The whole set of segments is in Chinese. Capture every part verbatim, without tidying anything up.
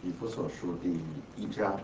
以弗所书第一章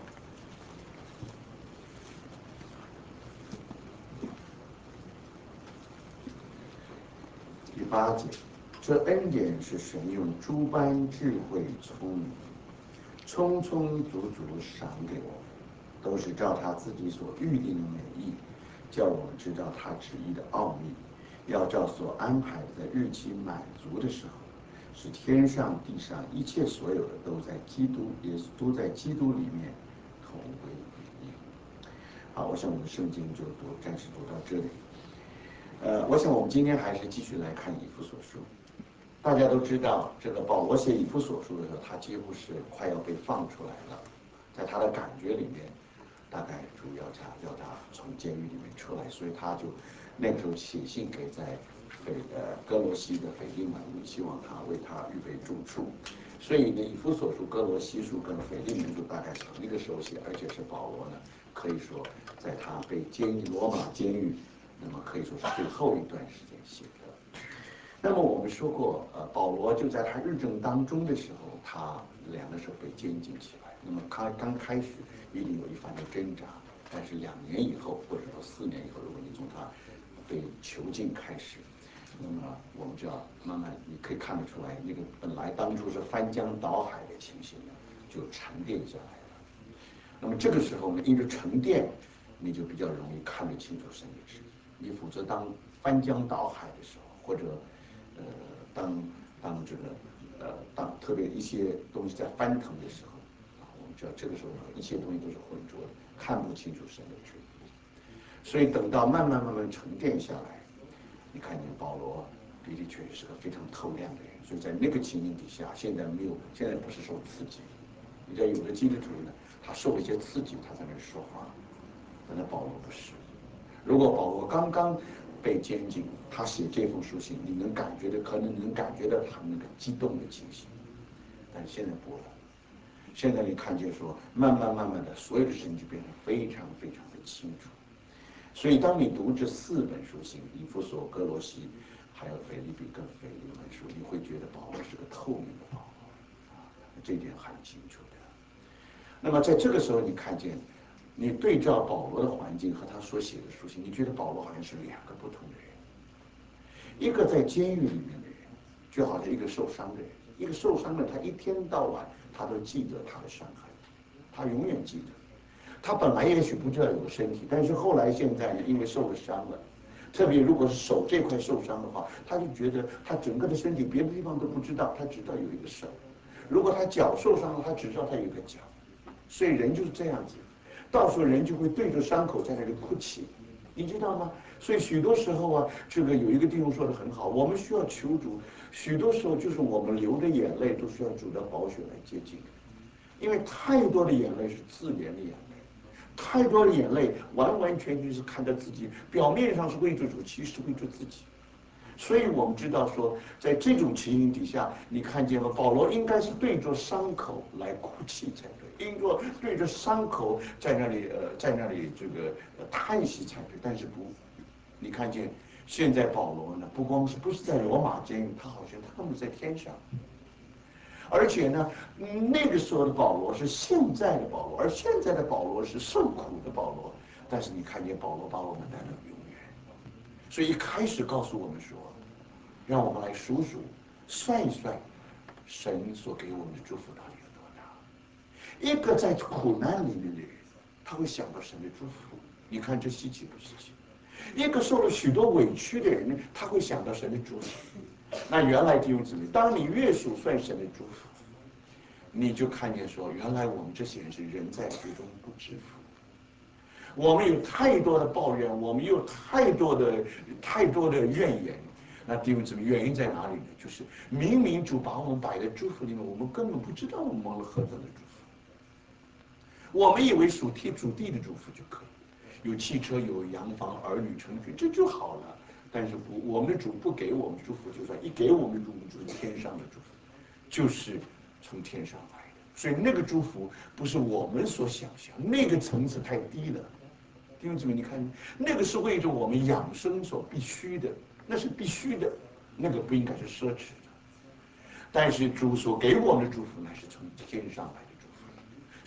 第八节，这恩典是神用诸般智慧聪明，充充足足赏给我们，都是照他自己所预定的美意，叫我们知道他旨意的奥秘，要照所安排的在日期满足的时候，使天上地上一切所有的都在基督也都在基督里面同归于一。好，我想我们的圣经就读暂时读到这里。呃，我想我们今天还是继续来看以弗所书。大家都知道，这个保罗写以弗所书的时候，他几乎是快要被放出来了。在他的感觉里面，大概主要他要他从监狱里面出来，所以他就那个时候写信给在腓呃哥罗西的腓利门，希望他为他预备住处。所以呢，以弗所书、哥罗西书跟腓利门书大概是同一个时候写，而且是保罗呢，可以说在他被监狱罗马监狱，那么可以说是最后一段时间写的。那么我们说过，呃，保罗就在他日政当中的时候，他两个手被监禁起来。那么他刚开始一定有一番的挣扎，但是两年以后，或者说四年以后，如果你从他被囚禁开始，那么我们就要慢慢，你可以看得出来，那个本来当初是翻江倒海的情形呢，就沉淀下来了。那么这个时候呢，因为沉淀，你就比较容易看得清楚神的旨意。你否则当翻江倒海的时候，或者呃，当当这个呃，当特别一些东西在翻腾的时候，啊，我们知道这个时候一切东西都是浑浊的，看不清楚神的旨意。所以等到慢慢慢慢沉淀下来，你看见保罗的的确确是个非常透亮的人。所以在那个情形底下，现在没有，现在不是受刺激。你知道有的基督徒呢，他受一些刺激，他在那说话，但是保罗不是。如果保罗刚刚被监禁，他写这封书信，你能感觉到，可能能感觉到他那个激动的情形，但是现在不了。现在你看见说，慢慢慢慢的，所有的事情就变得非常非常的清楚。所以当你读这四本书信，以弗所、哥罗西，还有腓立比跟腓利门书，你会觉得保罗是个透明的保罗，啊，这一点很清楚的。那么在这个时候，你看见。你对照保罗的环境和他所写的书信，你觉得保罗好像是两个不同的人。一个在监狱里面的人，就好像一个受伤的人。一个受伤的，他一天到晚他都记得他的伤害，他永远记得。他本来也许不知道有个身体，但是后来现在呢，因为受了伤了，特别如果是手这块受伤的话，他就觉得他整个的身体别的地方都不知道，他知道有一个手。如果他脚受伤了，他只知道他有一个脚。所以人就是这样子。到时候人就会对着伤口在那里哭泣，你知道吗？所以许多时候啊，这个有一个弟兄说的很好，我们需要求主，许多时候就是我们流的眼泪都需要主的宝血来接近，因为太多的眼泪是自怜的眼泪，太多的眼泪完完全全是看着自己，表面上是为着主，其实为着自己。所以我们知道说，在这种情形底下，你看见吗？保罗应该是对着伤口来哭泣才对，应该对着伤口在那里呃，在那里这个、呃、叹息才对。但是不，你看见现在保罗呢，不光是不是在罗马监狱，他好像他们在天上，而且呢，那个时候的保罗是现在的保罗，而现在的保罗是受苦的保罗。但是你看见保罗把我们带到永远。所以一开始告诉我们说，让我们来数数、算一算，神所给我们的祝福到底有多大。一个在苦难里面的人，他会想到神的祝福。你看这稀奇不稀奇？一个受了许多委屈的人呢，他会想到神的祝福。那原来弟兄姊妹，当你越数算神的祝福，你就看见说，原来我们这些人是人在福中不知福。我们有太多的抱怨，我们有太多的太多的怨言。那弟兄姊妹，原因在哪里呢？就是明明主把我们摆在祝福里面，我们根本不知道我们蒙了何等的祝福。我们以为属天属地的祝福就可以，有汽车，有洋房，儿女成群，这就好了。但是不，我们的主不给我们祝福，就算一给我们的祝福，就是天上的祝福，就是从天上来的。所以那个祝福不是我们所想象，那个层次太低了。弟兄姊妹，你看，那个是为着我们养生所必须的，那是必须的，那个不应该是奢侈的。但是主所给我们的祝福，乃是从天上来的祝福。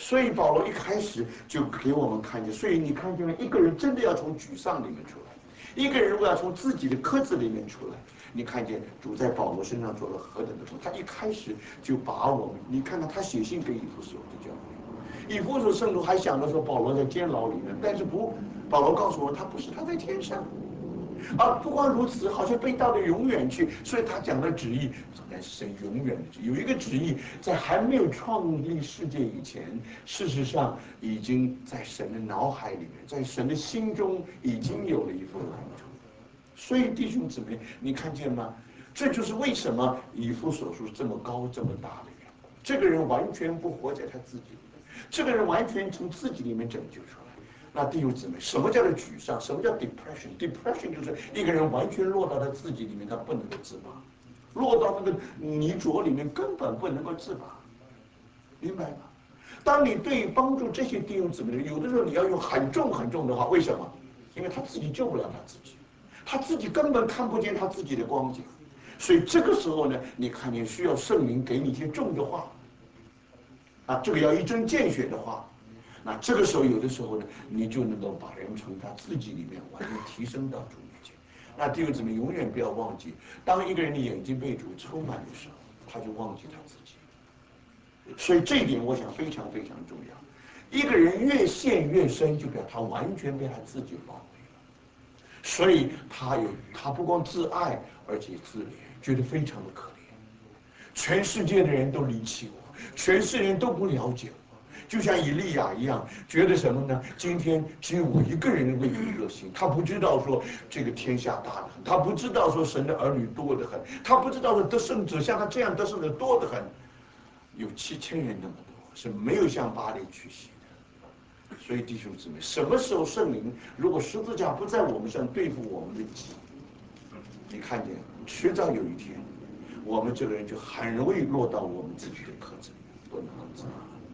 所以保罗一开始就给我们看见，所以你看见了一个人真的要从沮丧里面出来，一个人如果要从自己的壳子里面出来，你看见主在保罗身上做了何等的工，他一开始就把我们，你看看他写信给以弗所的教会，以弗所圣徒还想着说保罗在监牢里面，但是不，保罗告诉我他不是，他在天上。啊，不光如此，好像被到了永远去，所以他讲的旨意，但是神永远的旨意，有一个旨意，在还没有创立世界以前，事实上已经在神的脑海里面，在神的心中已经有了一份蓝图。所以弟兄姊妹，你看见吗？这就是为什么以弗所书这么高这么大的缘故。这个人完全不活在他自己里面，这个人完全从自己里面拯救出来。那弟兄姊妹，什么叫做沮丧？什么叫 depression？depression 就是一个人完全落到他自己里面，他不能够自拔，落到那个泥浊里面，根本不能够自拔，明白吗？当你对于帮助这些弟兄姊妹，有的时候你要用很重很重的话，为什么？因为他自己救不了他自己，他自己根本看不见他自己的光景，所以这个时候呢，你看见需要圣灵给你一些重的话，啊，这个要一针见血的话。那这个时候，有的时候呢，你就能够把人从他自己里面完全提升到主面前。那弟兄姊妹，永远不要忘记，当一个人的眼睛被主充满的时候，他就忘记他自己。所以这一点，我想非常非常重要。一个人越陷越深，就表他完全被他自己包围了。所以他有，他不光自爱，而且自怜，觉得非常的可怜。全世界的人都离弃我，全世界人都不了解我。就像以利亚一样，觉得什么呢？今天只有我一个人为你热心，他不知道说这个天下大得很，他不知道说神的儿女多得很，他不知道说得胜者像他这样得胜者多得很，有七千人那么多，是没有向巴黎去洗的。所以弟兄姊妹，什么时候圣灵如果十字架不在我们身上对付我们的己，你看见，迟早有一天，我们这个人就很容易落到我们自己的壳子里面，不能够自拔。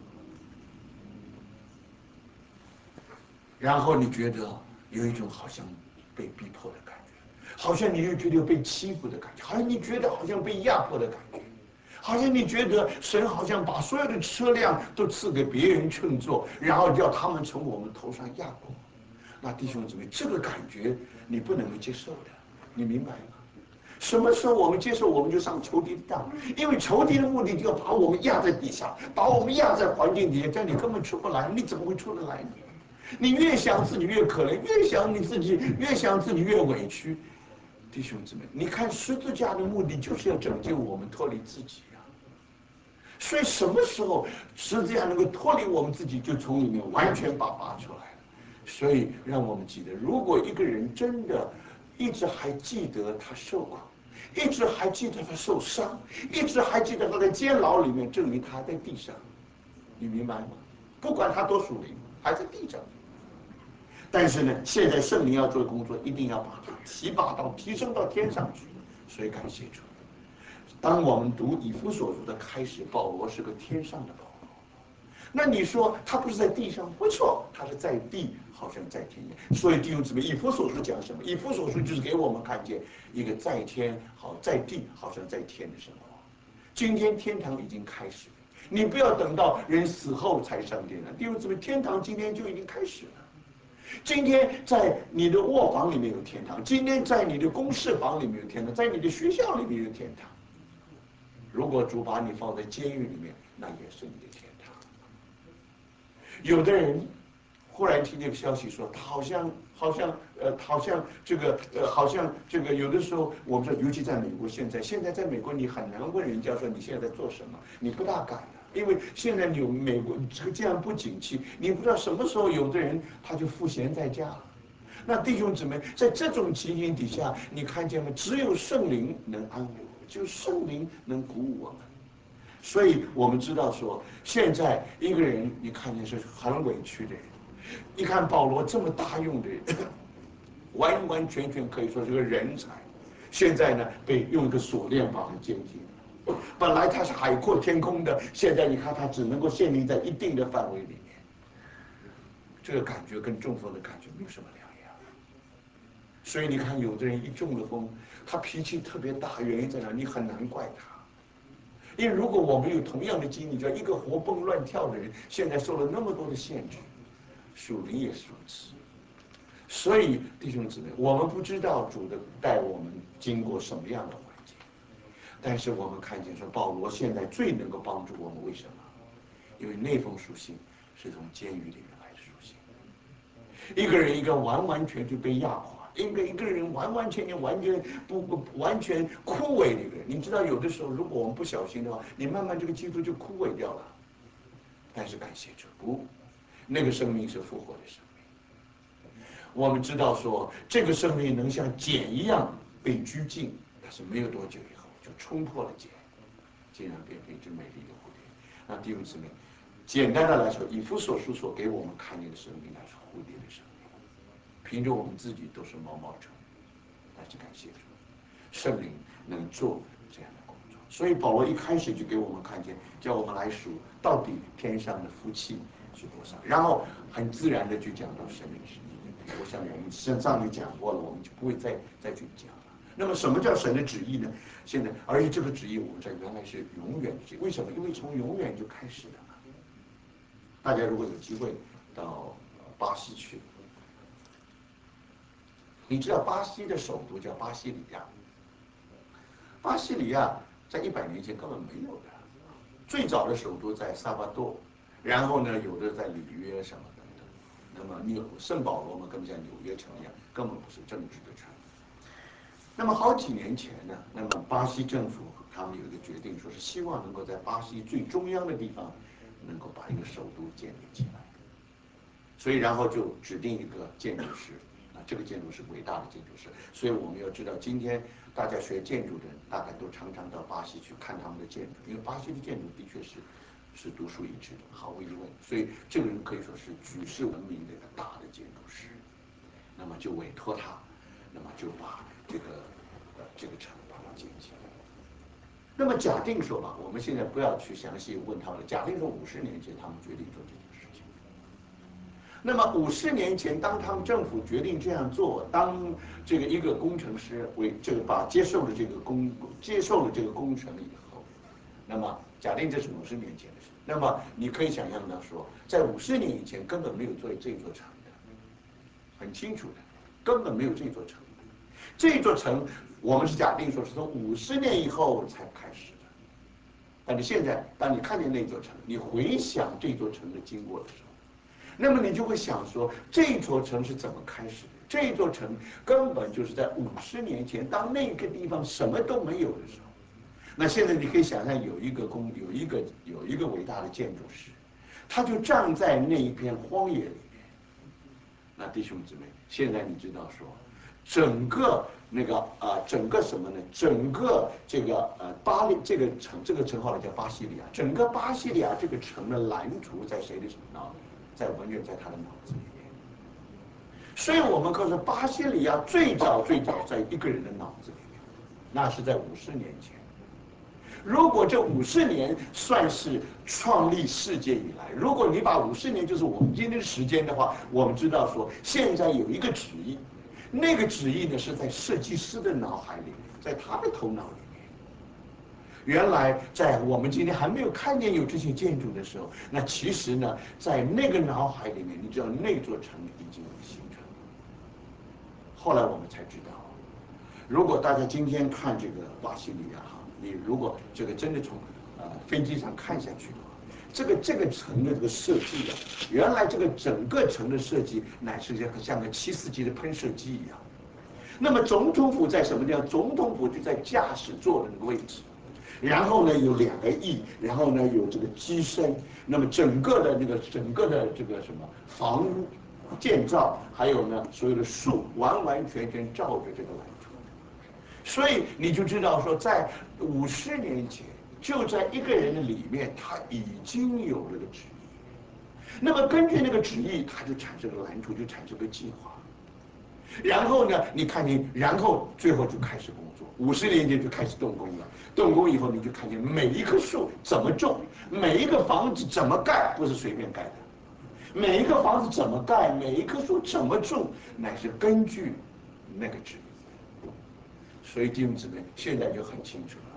然后你觉得有一种好像被逼迫的感觉，好像你又觉得有被欺负的感觉，好像你觉得好像被压迫的感觉，好像你觉得神好像把所有的车辆都赐给别人乘坐，然后叫他们从我们头上压过。那弟兄姊妹，这个感觉你不能够接受的，你明白吗？什么时候我们接受，我们就上仇敌的当，因为仇敌的目的就要把我们压在地上，把我们压在环境底下，这样你根本出不来，你怎么会出得来呢？你越想自己越可怜，越想你自己越想自己越委屈。弟兄姊妹，你看十字架的目的就是要拯救我们脱离自己啊。所以什么时候十字架能够脱离我们自己，就从里面完全把拔出来了。所以让我们记得，如果一个人真的一直还记得他受苦，一直还记得他受伤，一直还记得他在监牢里面，证明他还在地上。你明白吗？不管他多属灵，还在地上。但是呢，现在圣灵要做的工作，一定要把它提拔到、提升到天上去。所以感谢主。当我们读以弗所书的开始，保罗是个天上的保罗。那你说他不是在地上？不错，他是在地，好像在天一样。所以弟兄姊妹，以弗所书讲什么？以弗所书就是给我们看见一个在天好，在地好像在天的生活。今天天堂已经开始了，你不要等到人死后才上天堂。弟兄姊妹，天堂今天就已经开始了。今天在你的卧房里面有天堂，今天在你的公事房里面有天堂，在你的学校里面有天堂。如果主把你放在监狱里面，那也是你的天堂。有的人忽然听见消息说，他好像好像呃好像这个呃好像这个有的时候，我们说，尤其在美国，现在现在在美国，你很难问人家说你现在在做什么，你不大敢的。因为现在有美国这个这样不景气，你不知道什么时候有的人他就赋闲在家了。那弟兄姊妹，在这种情形底下，你看见吗？只有圣灵能安慰我们，只有圣灵能鼓舞我们。所以我们知道说，现在一个人你看见是很委屈的人，你看保罗这么大用的人，完完全全可以说是个人才，现在呢被用一个锁链把他监禁。本来他是海阔天空的，现在你看他只能够限定在一定的范围里面，这个感觉跟中风的感觉没有什么两样。所以你看，有的人一中了风，他脾气特别大，原因在哪？你很难怪他， 因为如果我们有同样的经历，叫一个活蹦乱跳的人，现在受了那么多的限制，属灵也是如此。所以弟兄姊妹，我们不知道主的带我们经过什么样的环境，但是我们看见说保罗现在最能够帮助我们，为什么？因为那封书信是从监狱里面来的书信。一个人一个完完全全被压垮，一个一个人完完全全完全不不完全枯萎的一个人。你知道，有的时候如果我们不小心的话，你慢慢这个基督就枯萎掉了。但是感谢主，不，那个生命是复活的生命。我们知道说，这个生命能像茧一样被拘禁，但是没有多久以后就冲破了茧，竟然变成一只美丽的蝴蝶。那弟兄姊妹，简单的来说，以弗所书所给我们看见的生命，乃是蝴蝶的生命。凭着我们自己都是毛毛虫，但是感谢主，圣灵能做这样的工作。所以保罗一开始就给我们看见，叫我们来数到底天上的福气是多少，然后很自然的就讲到神的旨意。我想我们身上就讲过了，我们就不会再再去讲了。那么什么叫神的旨意呢？现在，而且这个旨意我们在原来是永远的旨意，为什么？因为从永远就开始了嘛。大家如果有机会到巴西去，你知道巴西的首都叫巴西里亚，巴西里亚在一百年前根本没有的，最早的首都在萨巴多，然后呢，有的在里约什么等等。那么纽圣保罗嘛，跟像纽约城一样，根本不是政治的城。那么好几年前呢，那么巴西政府他们有一个决定，说是希望能够在巴西最中央的地方，能够把一个首都建立起来。所以然后就指定一个建筑师，啊，这个建筑师伟大的建筑师。所以我们要知道，今天大家学建筑的人，大概都常常到巴西去看他们的建筑，因为巴西的建筑的确是是独树一帜的，毫无疑问。所以这个人可以说是举世闻名的一个大的建筑师。那么就委托他，那么就把这个呃这个城把它建起来。那么假定说吧，我们现在不要去详细问他们了。假定说五十年前他们决定做这件事情。那么五十年前，当他们政府决定这样做，当这个一个工程师为这个把接受了这个工接受了这个工程以后，那么假定这是五十年前的事，那么你可以想象到说，在五十年以前根本没有做这座城的，很清楚的，根本没有这座城的。这座城我们是假定说是从五十年以后才开始的。但是现在，当你看见那座城，你回想这座城的经过的时候，那么你就会想说，这座城是怎么开始的？这座城根本就是在五十年前，当那个地方什么都没有的时候。那现在你可以想象，有一个工，有一个有一个伟大的建筑师，他就站在那一片荒野里面。那弟兄姊妹，现在你知道说，整个那个啊、呃，整个什么呢？整个这个呃巴黎这个城，这个城号叫巴西里亚，整个巴西里亚这个城的蓝图在谁的脑？在文远在他的脑子里面。所以我们可是巴西里亚最早最早在一个人的脑子里面，那是在五十年前。如果这五十年算是创立世界以来，如果你把五十年就是我们今天的时间的话，我们知道说现在有一个旨意，那个旨意呢是在设计师的脑海里面，在他的头脑里面。原来在我们今天还没有看见有这些建筑的时候，那其实呢，在那个脑海里面，你知道那座城已经形成了。后来我们才知道，如果大家今天看这个巴西里亚哈，你如果这个真的从呃飞机上看下去的话，这个这个城的这个设计啊，原来这个整个城的设计乃是像像个七四级的喷射机一样。那么总统府在什么地方？总统府就在驾驶座的那个位置。然后呢，有两个翼，然后呢有这个机身，那么整个的那个整个的这个什么房屋建造，还有呢所有的树，完完全全照着这个蓝图。所以你就知道说，在五十年前，就在一个人的里面，他已经有了个旨意。那么根据那个旨意，他就产生了蓝图，就产生了计划。然后呢，你看见，然后最后就开始工作。五十年前就开始动工了。动工以后，你就看见每一棵树怎么种，每一个房子怎么盖，不是随便盖的。每一个房子怎么盖，每一棵树怎么种，乃是根据那个旨意。所以弟兄姊妹，现在就很清楚了。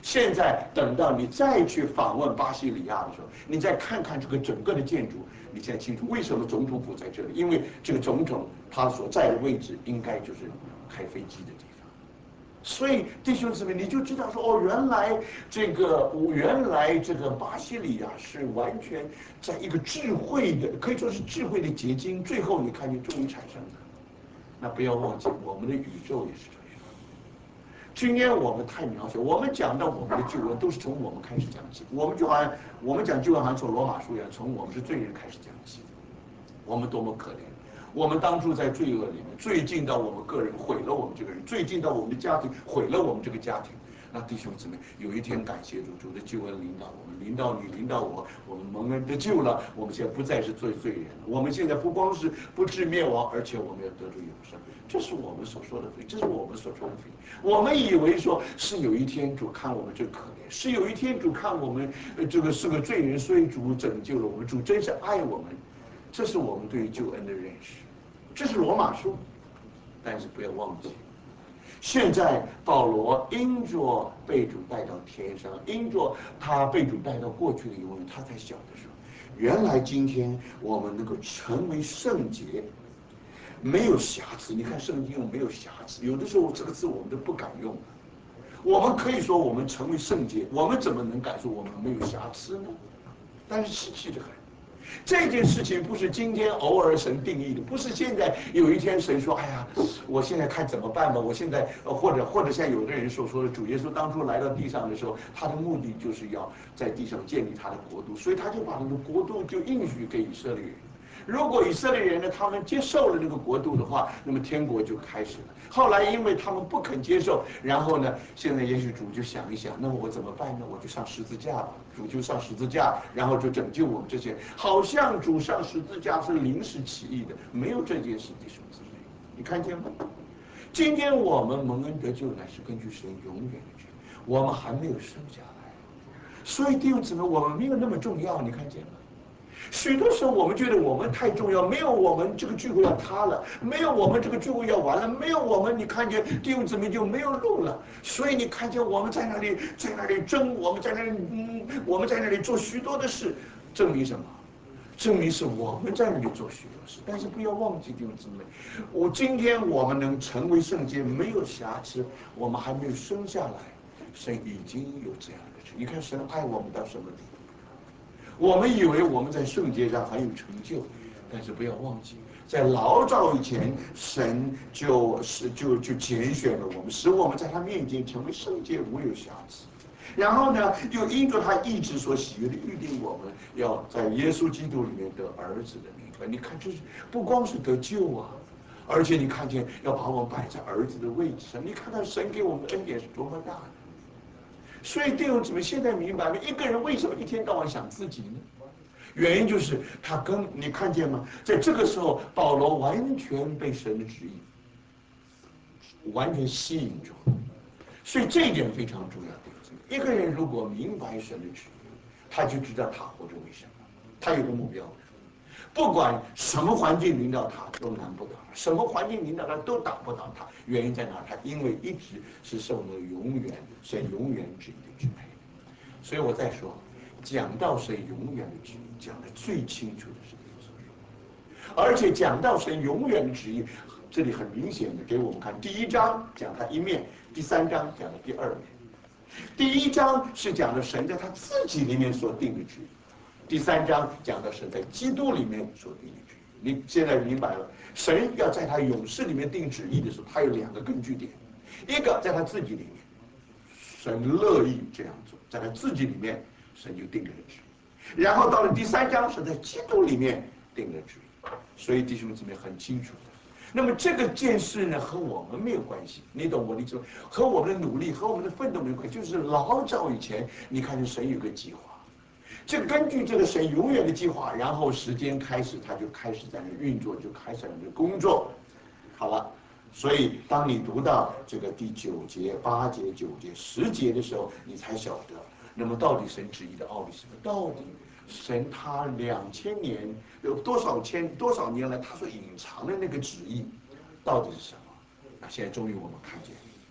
现在等到你再去访问巴西里亚的时候，你再看看这个整个的建筑，你现在清楚为什么总统府在这里？因为这个总统他所在的位置应该就是开飞机的地方。所以弟兄姊妹，你就知道说，哦，原来这个，原来这个巴西里亚是完全在一个智慧的，可以说是智慧的结晶。最后你看见终于产生的。那不要忘记，我们的宇宙也是这样。今天我们太渺小，我们讲到我们的救恩都是从我们开始讲起。我们就好像我们讲救恩，好像从罗马书一样，从我们是罪人开始讲起。我们多么可怜！我们当初在罪恶里面，最近到我们个人毁了我们这个人，最近到我们的家庭毁了我们这个家庭。那弟兄姊妹，有一天感谢主，主的救恩临到我们，临到你，临到我，我们蒙恩得救了。我们现在不再是罪罪人了，我们现在不光是不致灭亡，而且我们要得住永生。这是我们所说的罪，这是我们所说的罪。我们以为说是有一天主看我们最可怜，是有一天主看我们这个是个罪人，所以主拯救了我们，主真是爱我们。这是我们对于救恩的认识，这是罗马书。但是不要忘记，现在保罗因着被主带到天上，因着他被主带到过去的永远，他才晓得说，原来今天我们能够成为圣洁，没有瑕疵。你看圣经用没有瑕疵，有的时候这个字我们都不敢用。我们可以说我们成为圣洁，我们怎么能敢说我们没有瑕疵呢？但是稀奇的很。这件事情不是今天偶尔神定义的，不是现在有一天神说，哎呀，我现在看怎么办吧。我现在呃，或者或者像有的人所说的，主耶稣当初来到地上的时候，他的目的就是要在地上建立他的国度，所以他就把那个国度就应许给以色列人。如果以色列人呢，他们接受了这个国度的话，那么天国就开始了。后来因为他们不肯接受，然后呢，现在也许主就想一想，那么我怎么办呢？我就上十字架吧。主就上十字架，然后就拯救我们这些。好像主上十字架是临时起意的，没有这件事弟兄姊妹，你看见吗？今天我们蒙恩得救乃是根据神永远的旨意，我们还没有生下来，所以弟兄姊妹，我们没有那么重要，你看见吗？许多时候我们觉得我们太重要，没有我们这个聚会要塌了，没有我们这个聚会要完了，没有我们，你看见弟兄姊妹就没有路了。所以你看见我们在那里，在那里争，我们在那里，嗯，我们在那里做许多的事，证明什么？证明是我们在那里做许多事。但是不要忘记弟兄姊妹，我今天我们能成为圣洁，没有瑕疵，我们还没有生下来，神已经有这样的事。你看神爱我们到什么地步？我们以为我们在圣洁上很有成就，但是不要忘记，在老早以前，神就是就就拣选了我们，使我们在他面前成为圣洁，无有瑕疵。然后呢，又因着他意志所喜悦的预定，我们要在耶稣基督里面得儿子的名分。你看，这是不光是得救啊，而且你看见要把我们摆在儿子的位置上。你看看神给我们的恩典是多么大的。所以弟兄姊妹，现在明白了，一个人为什么一天到晚想自己呢？原因就是他跟你看见吗？在这个时候，保罗完全被神的旨意完全吸引住，所以这一点非常重要。弟兄姊妹，一个人如果明白神的旨意，他就知道他活着为什么，他有个目标。不管什么环境领导他都难不倒他，什么环境领导他都打不倒他。原因在哪？他因为一直是受了永远神永远旨意的支配。所以我再说，讲到神永远的旨意，讲的最清楚的是这个所说，而且讲到神永远的旨意，这里很明显的给我们看，第一章讲他一面，第三章讲的第二面。第一章是讲的神在他自己里面所定的旨意。第三章讲的是在基督里面所定的旨意。你现在明白了，神要在他勇士里面定旨意的时候，他有两个根据点，一个在他自己里面，神乐意这样做，在他自己里面，神就定了旨意。然后到了第三章，是在基督里面定了旨意。所以弟兄姊妹很清楚的。那么这个件事呢，和我们没有关系，你懂我的意思吗？和我们的努力和我们的奋斗没有关系，就是老早以前，你看见神有个计划。这根据这个神永远的计划，然后时间开始，他就开始在那运作，就开始在那工作。好了，所以当你读到这个第九节、八节、九节、十节的时候，你才晓得，那么到底神旨意的奥秘是什么？到底神他两千年有多少千多少年来他所隐藏的那个旨意，到底是什么？那现在终于我们看见了。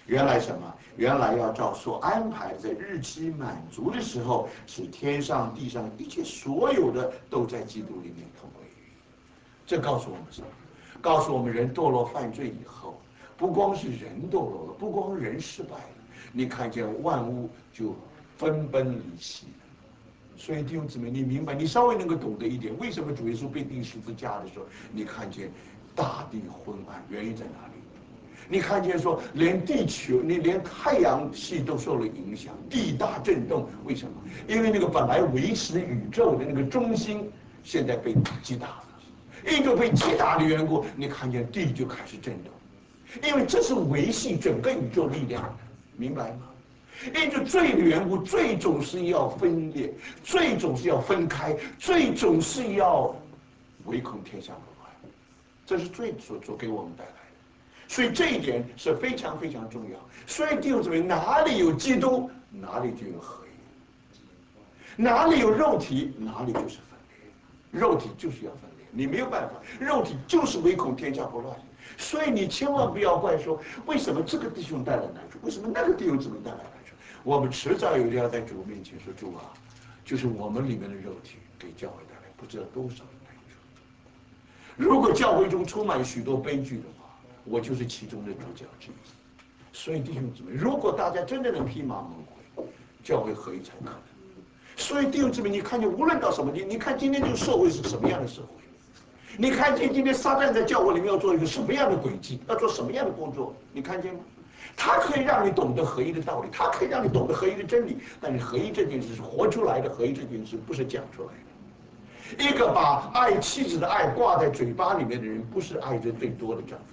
原来什么？原来要照所安排的，在日期满足的时候，使天上地上一切所有的都在基督里面同归于一。这告诉我们什么？告诉我们人堕落犯罪以后，不光是人堕落了，不光人失败了，你看见万物就分崩离析了。所以弟兄姊妹，你明白，你稍微能够懂得一点，为什么主耶稣被钉十字架的时候，你看见大地昏暗，原因在哪里？你看见说，连地球，你连太阳系都受了影响，地大震动，为什么？因为那个本来维持宇宙的那个中心，现在被击打了。因着被击打的缘故，你看见地就开始震动，因为这是维系整个宇宙力量的，明白吗？因着罪的缘故，罪总是要分裂，罪总是要分开，罪总是要唯恐天下不乱，这是罪所所给我们带来的。所以这一点是非常非常重要。所以弟兄姊妹，哪里有基督，哪里就有合一；哪里有肉体，哪里就是分裂。肉体就是要分裂，你没有办法，肉体就是唯恐天下不乱。所以你千万不要怪说，为什么这个弟兄带来难处，为什么那个弟兄姊妹带来难处。我们迟早有一天要在主面前说，主啊，就是我们里面的肉体给教会带来不知道多少的难处。如果教会中充满许多悲剧的话，我就是其中的主角之一。所以弟兄姊妹，如果大家真的能披麻蒙灰，教会合一才可能。所以弟兄姊妹，你看见无论到什么地，你看今天这个社会是什么样的社会？你看见今天撒旦在教会里面要做一个什么样的轨迹，要做什么样的工作？你看见吗？他可以让你懂得合一的道理，他可以让你懂得合一的真理，但是合一这件事是活出来的，合一这件事不是讲出来的。一个把爱妻子的爱挂在嘴巴里面的人，不是爱着最多的丈夫。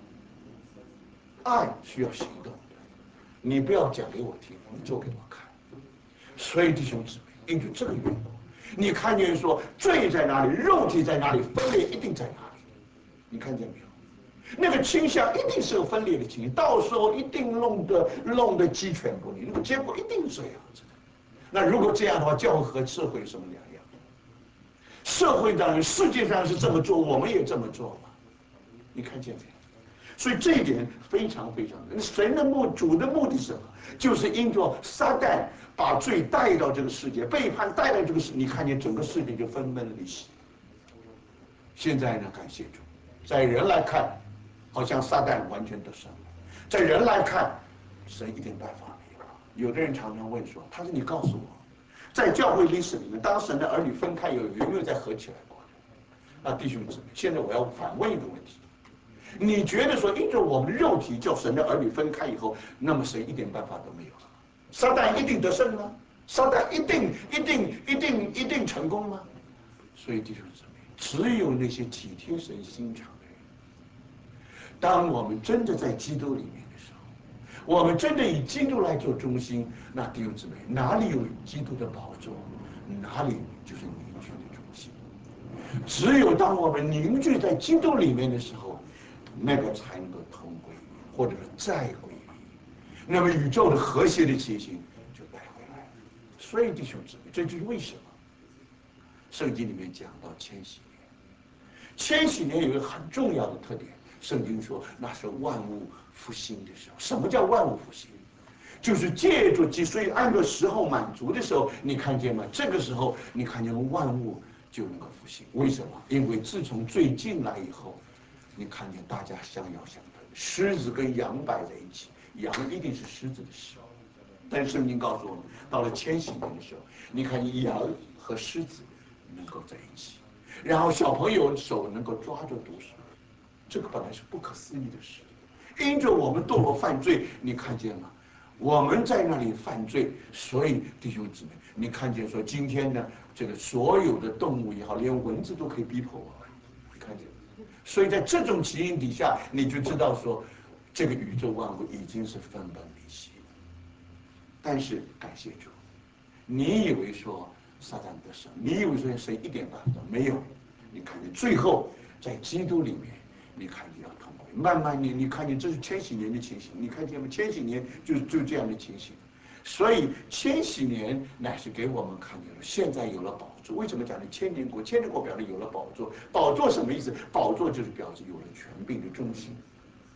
爱需要行动的，你不要讲给我听，你做给我看。所以弟兄姊妹，因为这个缘故，你看见说罪在哪里，肉体在哪里，分裂一定在哪里。你看见没有？那个倾向一定是有分裂的倾向，到时候一定弄得弄得鸡犬不宁，那个结果一定是这样子的。那如果这样的话，教会和社会有什么两样？社会当然世界上是这么做，我们也这么做嘛。你看见没有？所以这一点非常非常的，神的目主的目的是什么？就是因着撒旦把罪带到这个世界，背叛带到这个世界，你看见整个世界就分崩离析。现在呢，感谢主，在人来看，好像撒旦完全得胜了；在人来看，神一点办法没有。有的人常常问说：“他说你告诉我，在教会历史里面，当神的儿女分开，有有没有再合起来过的？”那弟兄姊妹，现在我要反问一个问题。你觉得说，因着我们肉体叫神的儿女分开以后，那么神一点办法都没有了？撒旦一定得胜吗？撒旦一定一定一定一定成功吗？所以弟兄姊妹，只有那些体贴神心肠的人，当我们真的在基督里面的时候，我们真的以基督来做中心，那弟兄姊妹，哪里有基督的宝座，哪里就是凝聚的中心。只有当我们凝聚在基督里面的时候，那个才能够同归于一，或者是再归于一，那么宇宙的和谐的情形就带回来了。所以弟兄姊妹，这就是为什么圣经里面讲到千禧年。千禧年有一个很重要的特点，圣经说那是万物复兴的时候。什么叫万物复兴？就是借助基，所以按照时候满足的时候，你看见吗？这个时候你看见万物就能够复兴。为什么？因为自从罪进来以后，你看见大家相要相对，狮子跟羊摆在一起，羊一定是狮子的食物。但是圣经告诉我们，到了千禧年的时候，你看羊和狮子能够在一起，然后小朋友手能够抓住毒蛇，这个本来是不可思议的事。因着我们堕落犯罪，你看见吗？我们在那里犯罪，所以弟兄姊妹，你看见说今天呢，这个所有的动物也好，连蚊子都可以逼迫我们，你看见？所以在这种情形底下，你就知道说，这个宇宙万物已经是分崩离析了。但是感谢主，你以为说撒旦得胜，你以为说神一点办法都没有？你看见最后在基督里面，你看见要同归。慢慢你你看见这是千禧年的情形，你看见吗？千禧年就就这样的情形。所以千禧年乃是给我们看见了，现在有了宝座。为什么讲的千年国？千年国表示有了宝座。宝座什么意思？宝座就是表示有了权柄的中心。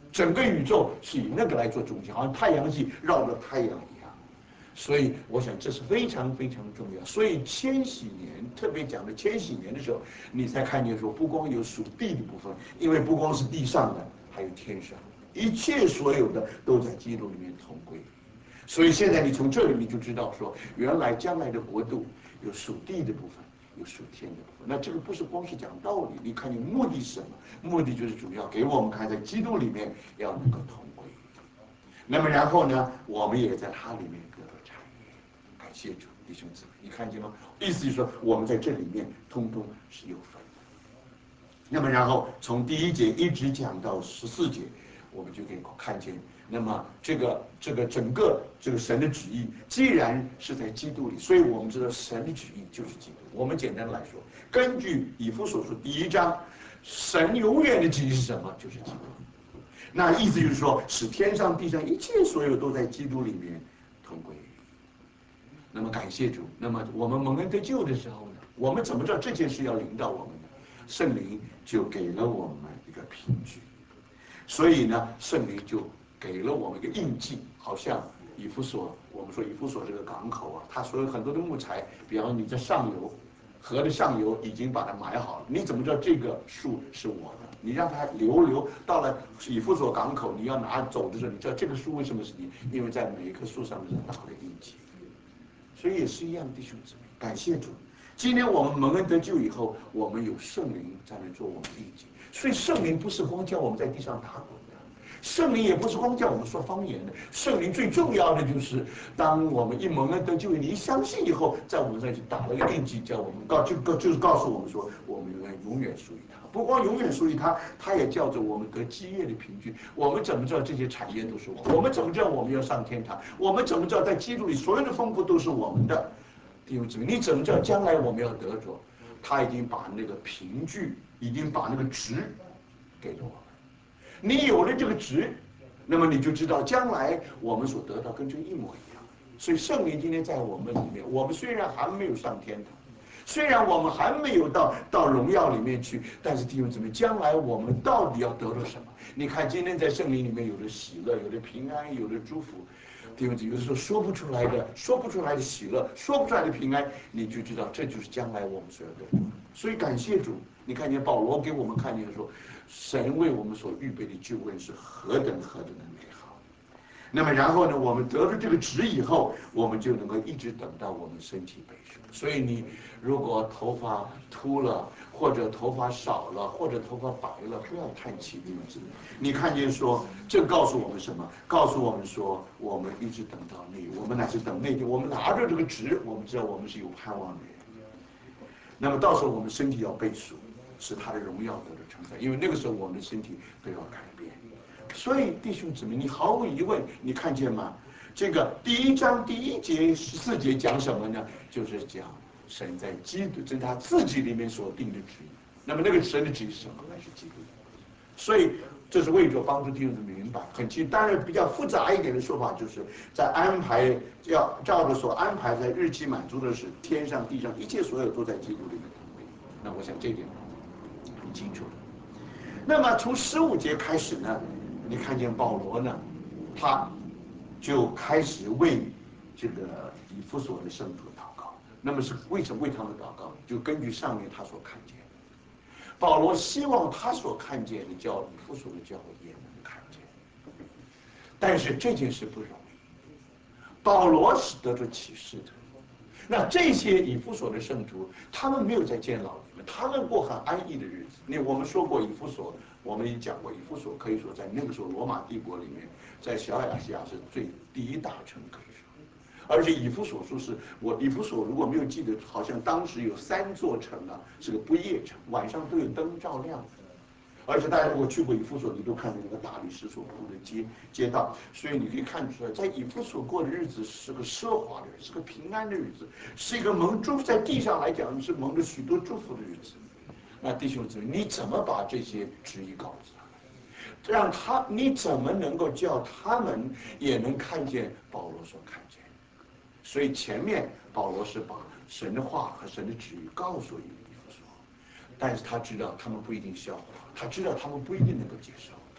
整个宇宙是以那个来做中心，好像太阳系绕着太阳一样。所以我想这是非常非常重要。所以千禧年特别讲的千禧年的时候，你才看见说不光有属地的部分，因为不光是地上的，还有天上，一切所有的都在基督里面同归。所以现在你从这里你就知道说，原来将来的国度有属地的部分，有属天的部分。那这个不是光是讲道理，你看你目的是什么？目的就是主要给我们看在基督里面要能够同归。那么然后呢，我们也在它里面得到产业。感谢主，弟兄姊妹，你看见吗？意思就是说，我们在这里面通通是有份的。那么然后从第一节一直讲到十四节，我们就可以看见。那么这个这个整个这个神的旨意，既然是在基督里，所以我们知道神的旨意就是基督。我们简单来说，根据以弗所书第一章，神永远的旨意是什么？就是基督。那意思就是说，使天上地上一切所有都在基督里面同归。那么感谢主。那么我们蒙恩得救的时候呢，我们怎么知道这件事要临到我们呢？圣灵就给了我们一个凭据。所以呢，圣灵就给了我们一个印记，好像以弗所，我们说以弗所这个港口啊，它所有很多的木材，比方说你在上游，河的上游已经把它埋好了，你怎么知道这个树是我的？你让它流流到了以弗所港口，你要拿走的时候，你知道这个树为什么是你？因为在每一棵树上面打了印记。所以也是一样，弟兄姊妹，感谢主。今天我们蒙恩得救以后，我们有圣灵在那做我们的印记。所以圣灵不是光叫我们在地上打滚的，圣灵也不是光叫我们说方言的。圣灵最重要的就是，当我们一蒙恩得救，你一相信以后，在我们上去打了个印记，叫我们告就告就是告诉我们说，我们永远永远属于他。不光永远属于他，他也叫着我们得基业的凭据。我们怎么知道这些产业都是我们？我们怎么知道我们要上天堂？我们怎么知道在基督里所有的丰富都是我们的？弟兄姊妹，你怎么知道将来我们要得着？他已经把那个凭据，已经把那个值给了我们。你有了这个值，那么你就知道将来我们所得到跟这一模一样。所以圣灵今天在我们里面，我们虽然还没有上天堂，虽然我们还没有到到荣耀里面去，但是弟兄姊妹，将来我们到底要得到什么？你看今天在圣灵里面有了喜乐，有了平安，有了祝福。弟兄姊妹，有的时候说不出来的，说不出来的喜乐，说不出来的平安，你就知道这就是将来我们所要得到的。所以感谢主，你看见保罗给我们看见说，神为我们所预备的救恩是何等何等的美好。那么然后呢，我们得了这个职以后，我们就能够一直等到我们身体背熟。所以你如果头发秃了，或者头发少了，或者头发白了，不要叹气，弟兄姊妹。你看见说，这告诉我们什么？告诉我们说，我们一直等到那，我们乃是等那天，我们拿着这个职，我们知道我们是有盼望的人。那么到时候我们身体要背熟，使他的荣耀得到承载，因为那个时候我们的身体都要改变。所以弟兄姊妹，你毫无疑问，你看见吗？这个第一章第一节十四节讲什么呢？就是讲神在基督，在他自己里面所定的旨意。那么那个神的旨意是什么？那是基督。所以这是为着帮助弟兄姊妹明白。很其当然比较复杂一点的说法，就是在安排要照着所安排在日期满足的是天上地上一切所有都在基督里面同归。那我想这一点很清楚的。那么从十五节开始呢，你看见保罗呢，他就开始为这个以弗所的圣徒祷告。那么是为什么为他们祷告？就根据上面他所看见的，保罗希望他所看见的教以弗所的教会也能看见。但是这件事不容易，保罗是得着启示的。那这些以弗所的圣徒，他们没有在监牢里面，他们过很安逸的日子。那我们说过以弗所，我们也讲过以弗所，可以说在那个时候罗马帝国里面，在小亚细亚是最第一大城，可以说。而且以弗所书是我以弗所如果没有记得，好像当时有三座城啊，是个不夜城，晚上都有灯照亮的。而且大家如果去过以弗所，你都看见那个大理石所铺的街街道，所以你可以看出来，在以弗所过的日子是个奢华的日子，是个平安的日子，是一个蒙祝福，在地上来讲是蒙着许多祝福的日子。那弟兄姊妹，你怎么把这些旨意告诉他们，让他你怎么能够叫他们也能看见保罗所看见？所以前面保罗是把神的话和神的旨意告诉以弗所，但是他知道他们不一定消化，他知道他们不一定能够接受，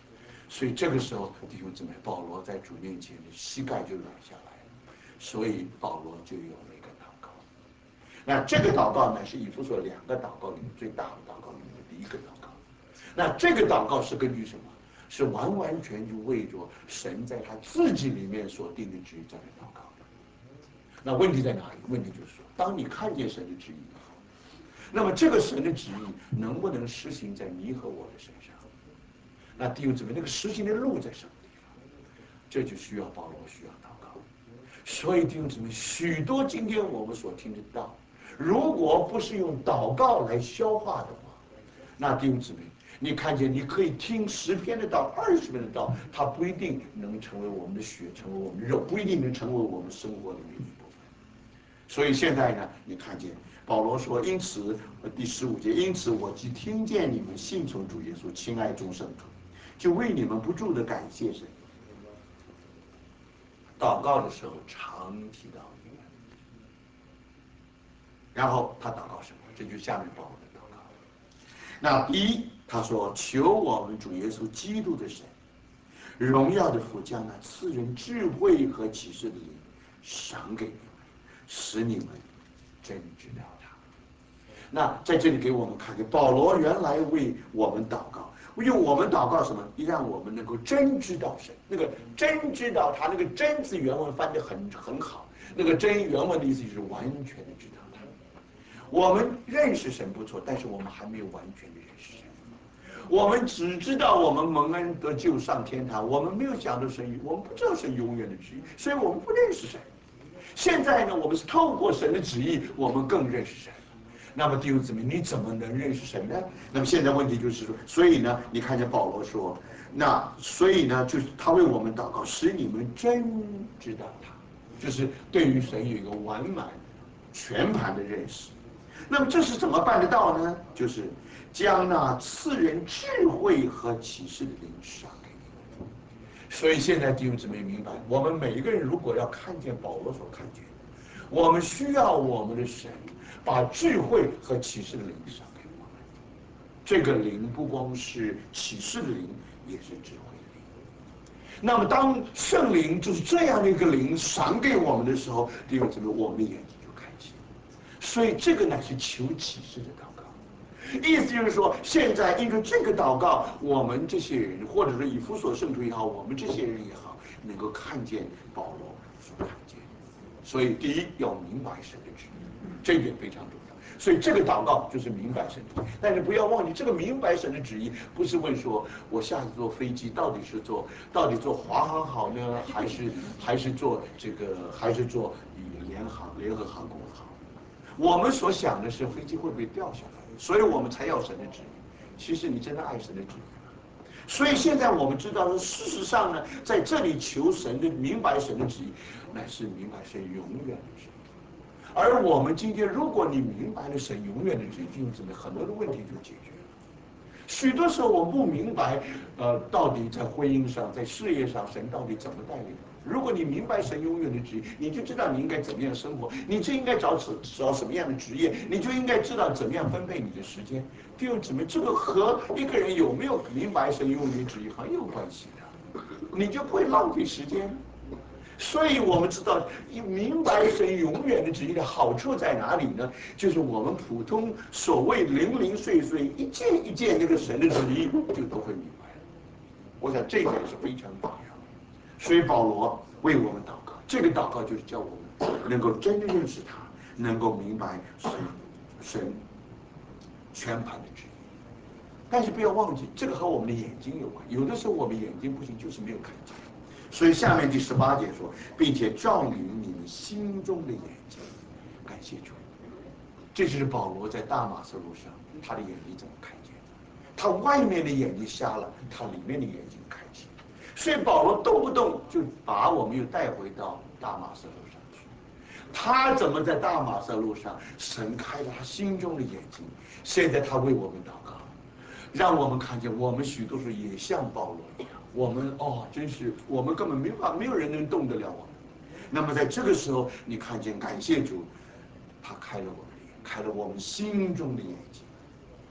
所以这个时候弟兄姊妹，保罗在主面前的膝盖就软下来了，所以保罗就有了一个祷告。那这个祷告呢，是以弗所两个祷告里面最大的祷告里面的第一个祷告。那这个祷告是根据什么？是完完全全为着神在他自己里面所定的旨意在那祷告。那问题在哪里？问题就是说，当你看见神的旨意以后，那么这个神的旨意能不能实行在你和我的身上？那弟兄姊妹，那个实行的路在什么地方？这就需要保罗需要祷告。所以弟兄姊妹，许多今天我们所听的道，如果不是用祷告来消化的话，那弟兄姊妹，你看见你可以听十篇的道、二十篇的道，它不一定能成为我们的血，成为我们的肉，不一定能成为我们生活里面的一部分。所以现在呢，你看见保罗说，因此第十五节，因此我既听见你们信从主耶稣，亲爱众圣徒，就为你们不住的感谢神。祷告的时候常提到你们。然后他祷告什么？这就是下面保罗的祷告。那第一，他说：求我们主耶稣基督的神，荣耀的父，将那赐人智慧和启示的灵赏给你们，使你们真知道他。那在这里给我们看见，保罗原来为我们祷告，用我们祷告什么？让我们能够真知道神。那个真知道他，那个真字原文翻得很很好。那个真原文的意思就是完全的知道他。我们认识神不错，但是我们还没有完全的认识神。我们只知道我们蒙恩得救上天堂，我们没有想到神，我们不知道神永远的旨意，所以我们不认识神。现在呢，我们是透过神的旨意，我们更认识神。那么弟兄姊妹，你怎么能认识神呢？那么现在问题就是说，所以呢，你看见保罗说，那所以呢，就是他为我们祷告，使你们真知道他，就是对于神有一个完满、全盘的认识。那么这是怎么办得到呢？就是将那赐人智慧和启示的灵赏给你们。所以现在弟兄姊妹明白，我们每一个人如果要看见保罗所看见的，我们需要我们的神把智慧和启示的灵赏给我们。这个灵不光是启示的灵，也是智慧的灵。那么当圣灵就是这样的一个灵赏给我们的时候，弟兄姊妹，我们的眼睛就开启。所以这个乃是求启示的祷告。意思就是说，现在因着这个祷告，我们这些人，或者是以弗所圣徒也好，我们这些人也好，能够看见保罗所看见。所以第一要明白神的旨意，这一点非常重要。所以这个祷告就是明白神的旨意，但是不要忘记，这个明白神的旨意不是问说我下次坐飞机到底是坐到底坐华航好呢，还是还是坐这个还是坐联航联合航空好？我们所想的是飞机会不会掉下来，所以我们才要神的旨意。其实你真的爱神的旨意吗？所以现在我们知道，事实上呢，在这里求神的明白神的旨意，乃是明白神永远的旨意。而我们今天，如果你明白了神永远的旨意，弟兄姊妹，很多的问题就解决了。许多时候我不明白，呃，到底在婚姻上、在事业上，神到底怎么带领。如果你明白神永远的旨意，你就知道你应该怎么样生活，你就应该找找什么样的职业，你就应该知道怎么样分配你的时间。弟兄姊妹，这个和一个人有没有明白神永远的旨意很有关系的，你就不会浪费时间。所以我们知道，明白神永远的旨意的好处在哪里呢？就是我们普通所谓零零碎碎一件一件那个神的旨意，就都会明白了。我想这一点是非常重要的。所以保罗为我们祷告，这个祷告就是叫我们能够真正认识他，能够明白神神全盘的旨意。但是不要忘记，这个和我们的眼睛有关。有的时候我们眼睛不行，就是没有看见。所以下面第十八节说，并且照明你们心中的眼睛，感谢主。这就是保罗在大马色路上，他的眼睛怎么看见的？他外面的眼睛瞎了，他里面的眼睛开启。所以保罗动不动就把我们又带回到大马色路上去。他怎么在大马色路上，神开了他心中的眼睛？现在他为我们祷告，让我们看见我们许多时候也像保罗一样。我们哦，真是我们根本没法，没有人能动得了我们。那么在这个时候，你看见感谢主，他开了我们的眼，开了我们心中的眼睛。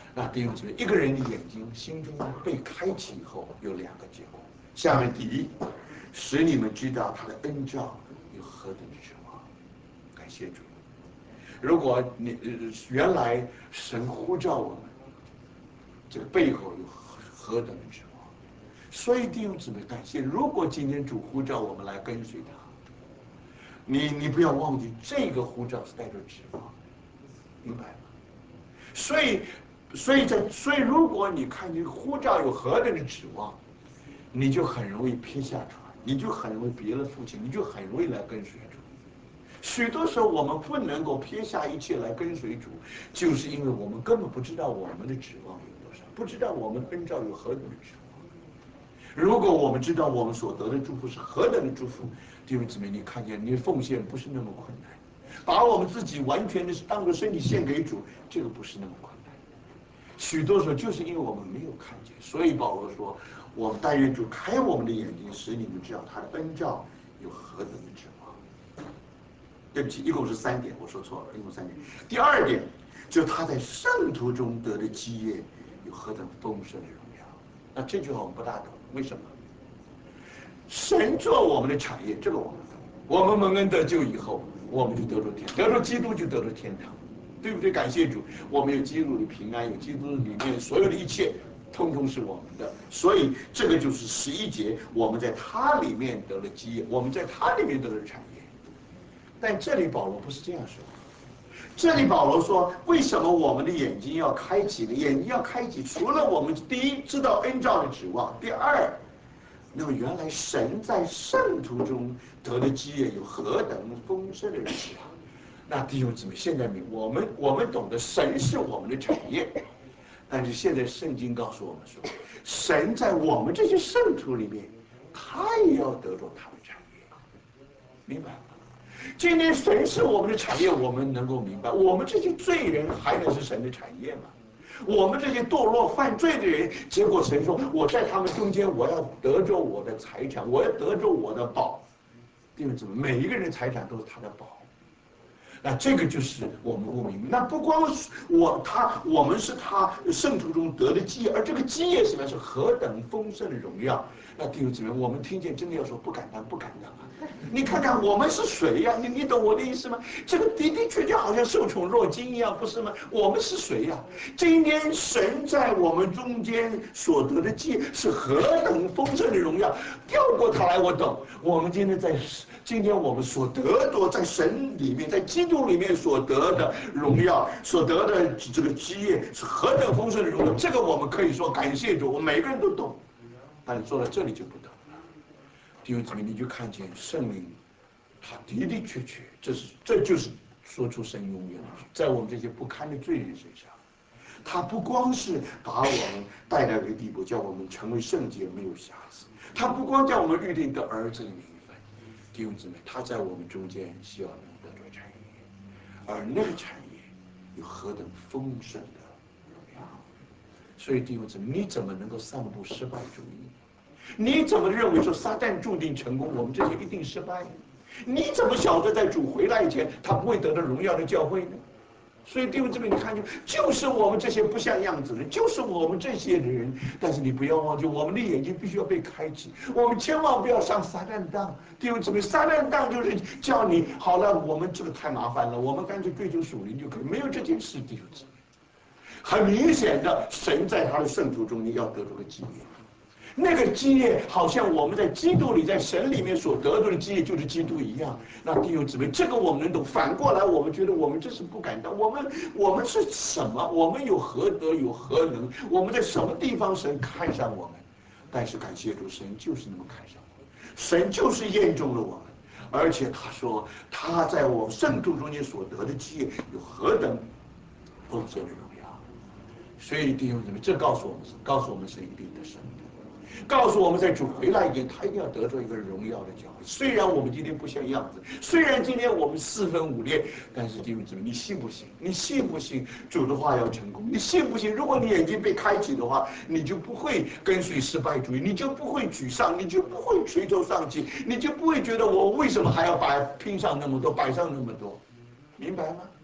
那弟兄姊妹，一个人的眼睛、心中被开启以后，有两个结果。下面第一，使你们知道他的恩照有何等的指望。感谢主。如果你原来神呼召我们，这个背后有何等的指望？所以弟兄姊妹，感谢。如果今天主呼召我们来跟随他，你你不要忘记，这个呼召是带着指望，明白吗？所以，所以在所以，如果你看见呼召有何等的指望，你就很容易撇下船，你就很容易别了父亲，你就很容易来跟随主。许多时候我们不能够撇下一切来跟随主，就是因为我们根本不知道我们的指望有多少，不知道我们恩召有何等的指望。如果我们知道我们所得的祝福是何等的祝福，弟兄姊妹，你看见你的奉献不是那么困难，把我们自己完全的当作身体献给主，这个不是那么困难。许多时候就是因为我们没有看见，所以保罗说，我们但愿主开我们的眼睛，使你们知道他的恩召有何等的指望。对不起，一共是三点，我说错了，一共三点。第二点，就是他在圣徒中得的基业有何等丰盛的荣耀。那这句话我们不大懂，为什么？神做我们的产业，这个我们懂。我们蒙恩得救以后，我们就得着天，得着基督就得着天堂，对不对？感谢主，我们有基督的平安，有基督里面所有的一切，通通是我们的。所以这个就是十一节，我们在他里面得了基业，我们在他里面得了产业。但这里保罗不是这样说，这里保罗说，为什么我们的眼睛要开启呢？眼睛要开启，除了我们第一知道恩召的指望，第二，那么原来神在圣徒中得的基业有何等丰盛的荣耀。那弟兄姊妹，现在明我们我们懂得神是我们的产业，但是现在圣经告诉我们说，神在我们这些圣徒里面，他也要得着他的产业，明白吗？今天神是我们的产业，我们能够明白，我们这些罪人还能是神的产业吗？我们这些堕落犯罪的人，结果神说，我在他们中间，我要得着我的财产，我要得着我的宝。弟兄姊妹，每一个人的财产都是他的宝。那这个就是我们不明白。那不光是我他，我们是他圣徒中得的基业，而这个基业什么是何等丰盛的荣耀。那弟兄姊妹，我们听见真的要说不敢当，不敢当啊！你看看我们是谁呀、啊？你你懂我的意思吗？这个的的确确好像受宠若惊一样，不是吗？我们是谁呀、啊？今天神在我们中间所得的基业是何等丰盛的荣耀。调过头来，我懂。我们今天在今天我们所得着在神里面，在基督里面所得的荣耀，所得的这个基业是何等丰盛的荣耀。这个我们可以说感谢主，我们每个人都懂。但是说到这里就不懂了，弟兄姊妹，你就看见圣灵，他的的确确，这是这就是说出神永远的，在我们这些不堪的罪人身上，他不光是把我们带到一个地步，叫我们成为圣洁没有瑕疵，他不光叫我们预定得儿子的名分，弟兄姊妹，他在我们中间需要能得着产业，而那个产业有何等丰盛的荣耀。所以弟兄姊妹，你怎么能够散布失败主义？你怎么认为说撒旦注定成功，我们这些一定失败呢？你怎么晓得在主回来以前，他不会得到荣耀的教会呢？所以弟兄姊妹，你看见，就是我们这些不像样子的，就是我们这些人。但是你不要忘记，我们的眼睛必须要被开启，我们千万不要上撒旦当。弟兄姊妹，撒旦当就是叫你好了，我们这个太麻烦了，我们干脆追求属灵就可以，没有这件事，弟兄姊妹。很明显的，神在他的圣徒中，你要得着个基业。那个基业好像我们在基督里，在神里面所得到的基业就是基督一样。那弟兄姊妹，这个我们能懂。反过来，我们觉得我们真是不敢当。我们我们是什么？我们有何德有何能？我们在什么地方神看上我们？但是感谢主，神就是那么看上我们，神就是验中了我们。而且他说，他在我们圣徒中间所得的基业有何等丰盛的荣耀。所以弟兄姊妹，这告诉我们，告诉我们神一定得胜。告诉我们，在主回来以前，他一定要得着一个荣耀的教会。虽然我们今天不像样子，虽然今天我们四分五裂，但是弟兄姊妹，你信不信？你信不信主的话要成功？你信不信？如果你眼睛被开启的话，你就不会跟随失败主义，你就不会沮丧，你就不会垂头丧气，你就不会觉得我为什么还要把拼上那么多，摆上那么多，明白吗？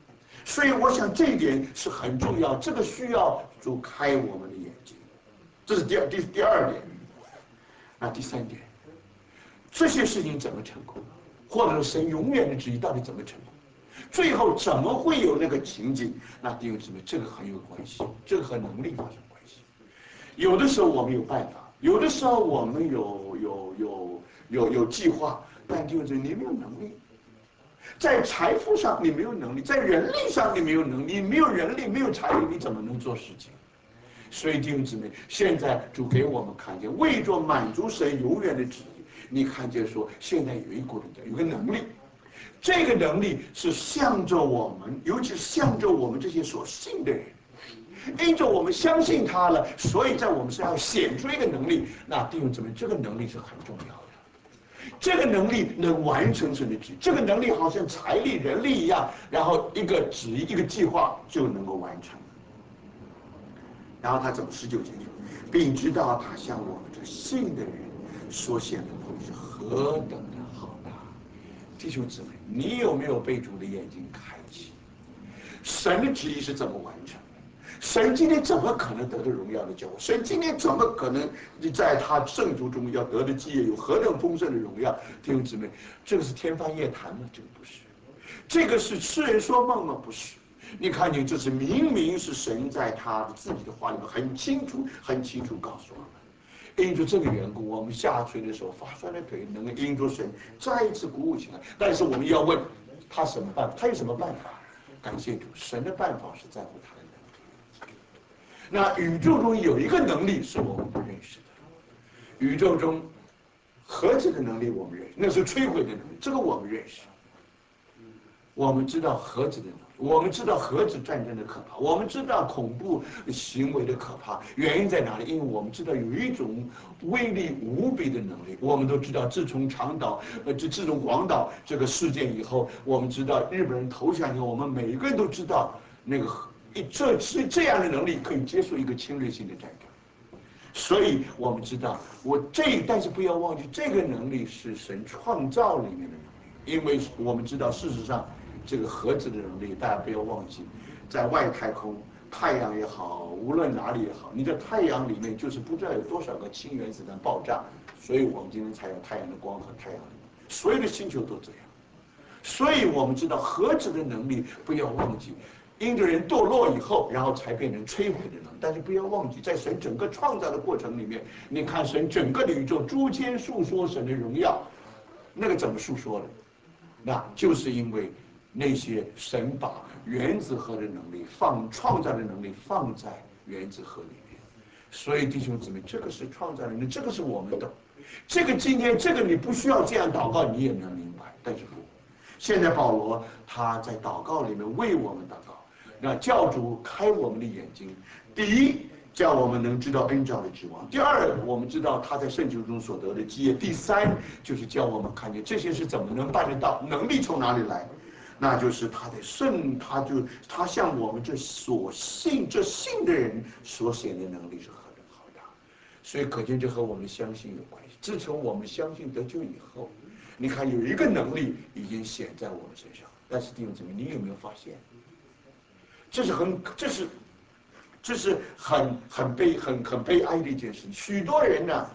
所以我想这一点是很重要，这个需要主开我们的眼睛。这是第二第第二点。那第三点，这些事情怎么成功，或者神永远的旨意到底怎么成功？最后怎么会有那个情景？那弟兄姊妹，这个很有关系，这个和能力发生关系。有的时候我们有办法，有的时候我们有有有有有计划，但弟兄姊妹，你没有能力。在财富上你没有能力，在人力上你没有能力，你没有人力，没有财力，你怎么能做事情？所以弟兄姊妹，现在主给我们看见，为着满足神永远的旨意，你看见说，现在有一股有个能力。这个能力是向着我们，尤其是向着我们这些所信的人，因着我们相信他了，所以在我们身上显出一个能力。那弟兄姊妹，这个能力是很重要的，这个能力能完成神的旨意，这个能力好像财力、人力一样，然后一个旨意、一个计划就能够完成。然后他怎么十九节说，并知道他向我们这信的人所显的能力是何等的好大。弟兄姊妹，你有没有被主的眼睛开启？神的旨意是怎么完成的？神今天怎么可能得到荣耀的教会？神今天怎么可能在他圣徒中要得的基业有何等丰盛的荣耀？弟兄姊妹，这个是天方夜谭吗？这个不是。这个是痴人说梦吗？不是。你看见这是明明是神在他自己的话里面很清楚、很清楚告诉我们。因着这个缘故，我们下垂的时候发酸的腿能够因着神再一次鼓舞起来。但是我们要问他什么办法？他有什么办法？感谢主，神的办法是在乎他的能力。那宇宙中有一个能力是我们不认识的，宇宙中核子的能力我们认识，那是摧毁的能力，这个我们认识。我们知道核子的能力，我们知道核子战争的可怕，我们知道恐怖行为的可怕，原因在哪里？因为我们知道有一种威力无比的能力。我们都知道，自从长岛呃，自自从广岛这个事件以后，我们知道日本人投降以后，我们每一个人都知道那个这是这样的能力可以结束一个侵略性的战争。所以我们知道，我这但是不要忘记，这个能力是神创造里面的能力，因为我们知道，事实上。这个核子的能力，大家不要忘记，在外太空，太阳也好，无论哪里也好，你的太阳里面就是不知道有多少个氢原子弹爆炸，所以我们今天才有太阳的光和太阳能。所有的星球都这样，所以我们知道核子的能力，不要忘记，因着人堕落以后，然后才变成摧毁的能力。但是不要忘记，在神整个创造的过程里面，你看神整个的宇宙诸天述说神的荣耀，那个怎么述说的？那就是因为。那些神把原子核的能力放创造的能力放在原子核里面，所以弟兄姊妹，这个是创造的能力，这个是我们懂。这个今天这个你不需要这样祷告，你也能明白。但是不，现在保罗他在祷告里面为我们祷告，那教主开我们的眼睛。第一，叫我们能知道恩召的指望；第二，我们知道他在圣经中所得的基业；第三，就是叫我们看见这些是怎么能办得到，能力从哪里来。那就是他的圣，他就他向我们这所信这信的人所显的能力是何等浩大，所以可见这和我们相信有关系。自从我们相信得救以后，你看有一个能力已经显在我们身上。但是弟兄姊妹，你有没有发现？这是很，这是，这是很很悲很很悲哀的一件事。许多人呢，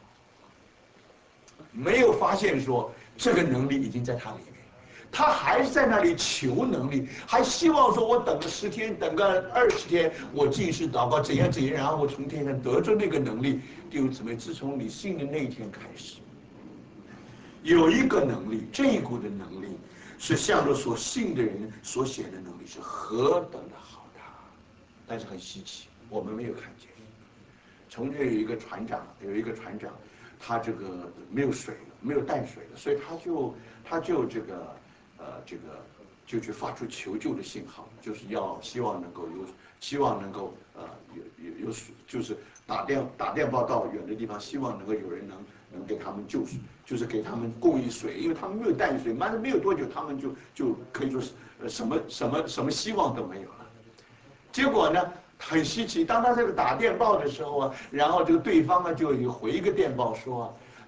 没有发现说这个能力已经在他里面。他还是在那里求能力，还希望说我等个十天，等个二十天，我进食祷告怎样怎样，然后我从天上得着那个能力。弟兄姊妹，自从你信的那一天开始，有一个能力，这一股的能力是向着所信的人所显的能力是何等的好大，但是很稀奇，我们没有看见。从这有一个船长，有一个船长，他这个没有水了，没有淡水了，所以他就他就这个。呃，这个就去发出求救的信号，就是要希望能够有，希望能够呃有有有水，就是打电打电报到远的地方，希望能够有人能能给他们救水，就是给他们供应水，因为他们没有淡水，慢没有多久，他们就就可以说是呃什么什么什么希望都没有了。结果呢，很稀奇，当他这个打电报的时候啊，然后这个对方呢就有回一个电报说。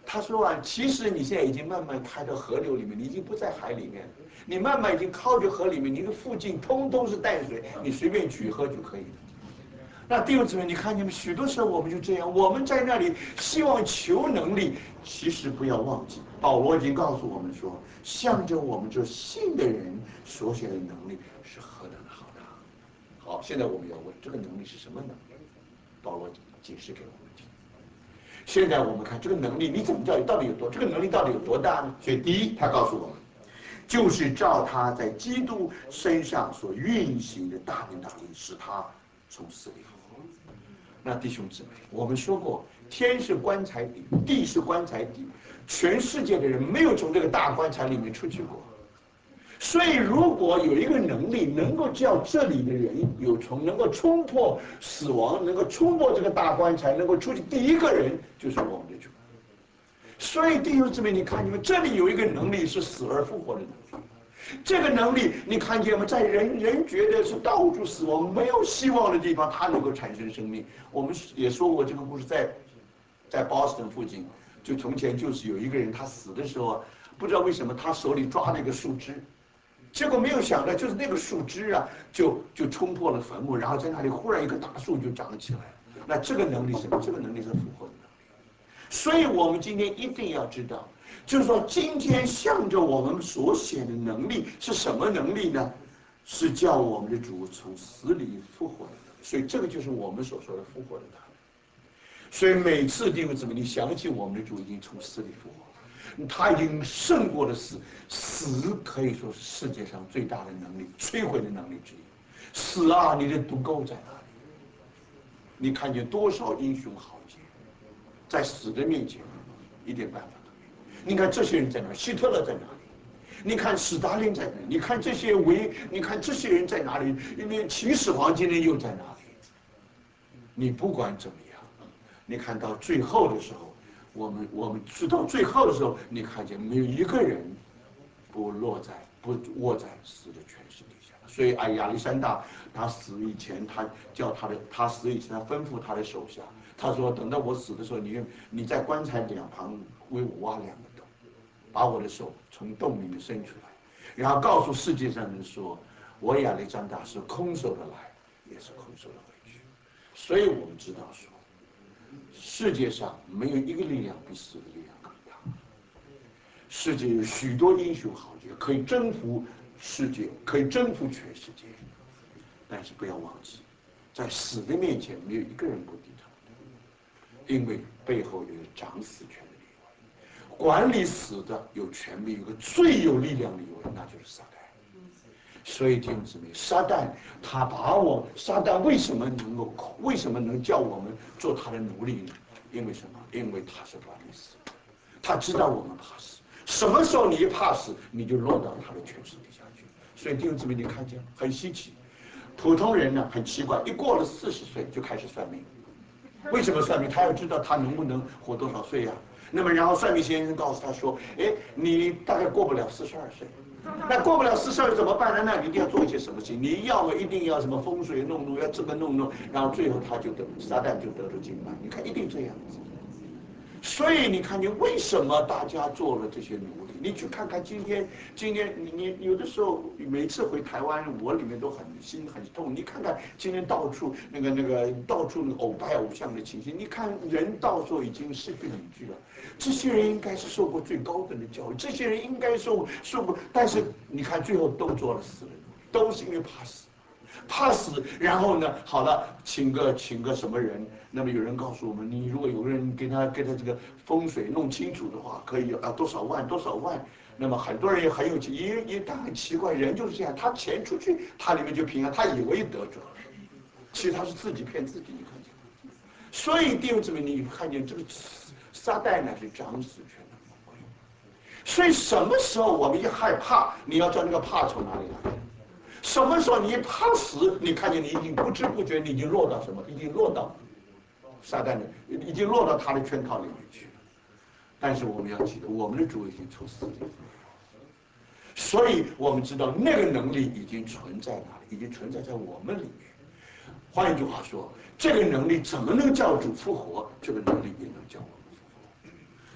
他说啊，其实你现在已经慢慢开到河流里面，你已经不在海里面了，你慢慢已经靠着河里面，你的附近通通是淡水，你随便取喝就可以了。那弟兄姊妹，你看见没？许多时候我们就这样，我们在那里希望求能力，其实不要忘记，保罗已经告诉我们说，向着我们这信的人所写的能力是何等的浩大。好，现在我们要问，这个能力是什么能力？保罗解释给我们听。现在我们看这个能力，你怎么知道到底有多？这个能力到底有多大呢？所以第一，他告诉我们，就是照他在基督身上所运行的大能大力，使他从死里复活。那弟兄姊妹，我们说过，天是棺材底，地是棺材底，全世界的人没有从这个大棺材里面出去过。所以，如果有一个能力能够叫这里的人有从能够冲破死亡，能够冲破这个大棺材，能够出去，第一个人就是我们的主。所以，弟兄姊妹，你看，你们这里有一个能力是死而复活的能力。这个能力，你看见吗？在人人觉得是到处死亡、没有希望的地方，它能够产生生命。我们也说过这个故事，在在 Boston 附近，就从前就是有一个人，他死的时候啊，不知道为什么他手里抓了一个树枝。结果没有想到，就是那个树枝啊，就就冲破了坟墓，然后在那里忽然一棵大树就长起来了。那这个能力是什么？这个能力是复活的能力。所以我们今天一定要知道，就是说今天向着我们所显的能力是什么能力呢？是叫我们的主从死里复活的能力。所以这个就是我们所说的复活的能力。所以每次弟兄姊妹，你想起我们的主已经从死里复活。他已经胜过了死，死可以说是世界上最大的能力，摧毁的能力之一。死啊，你的毒钩在哪里？你看见多少英雄豪杰，在死的面前，一点办法都没有。你看这些人在哪？希特勒在哪里？你看史达林在哪里？你看这些维，你看这些人在哪里？你秦始皇今天又在哪里？你不管怎么样，你看到最后的时候。我们我们直到最后的时候，你看见没有一个人不落在不卧在死的权势底下。所以哎，亚历山大他死以前，他叫他的他死以前，他吩咐他的手下，他说：“等到我死的时候，你你在棺材两旁为我挖两个洞，把我的手从洞里面伸出来，然后告诉世界上人说，我亚历山大是空手的来，也是空手的回去。”所以我们知道说。世界上没有一个力量比死的力量更大。世界有许多英雄豪杰，可以征服世界，可以征服全世界。但是不要忘记，在死的面前，没有一个人不低头的，因为背后有掌死权的力量，管理死的有权利，有个最有力量的一位，那就是撒旦。所以弟兄姊妹，撒旦他把我，撒旦为什么能够，为什么能叫我们做他的奴隶呢？因为什么？因为他是管理死的，他知道我们怕死，什么时候你一怕死，你就落到他的权势底下去。所以弟兄姊妹，你看见很稀奇，普通人呢很奇怪，一过了四十岁就开始算命。为什么算命？他要知道他能不能活多少岁呀、啊？那么然后算命先生告诉他说：“哎，你大概过不了四十二岁。”那过不了四十二怎么办呢？那你一定要做一些什么事情？你要么一定要什么风水弄弄，要这么弄弄，然后最后他就得撒旦就得了金牌。你看一定这样子。所以你看见为什么大家做了这些努力？你去看看今天，今天你你有的时候每次回台湾，我里面都很心很痛。你看看今天到处那个那个到处那个偶拜偶像的情形，你看人到时候已经失去理智了。这些人应该是受过最高等的教育，这些人应该受受过，但是你看最后都做了死人，都是因为怕死。怕死，然后呢？好了，请个请个什么人？那么有人告诉我们，你如果有个人给他给他这个风水弄清楚的话，可以啊多少万多少万。那么很多人也很有钱，也也但很奇怪，人就是这样，他钱出去，他里面就平安，他以为得着了，其实他是自己骗自己，你看见吗？所以弟兄姊妹，你看见这个撒旦呢是掌死权的魔鬼。所以什么时候我们一害怕，你要知道那个怕从哪里来？什么时候你一怕死，你看见你已经不知不觉你已经落到什么？已经落到撒旦的，已经落到他的圈套里面去了。但是我们要记得，我们的主已经从死里复活，所以我们知道那个能力已经存在哪里？已经存在在我们里面。换一句话说，这个能力怎么能叫主复活？这个能力也能叫我们复活。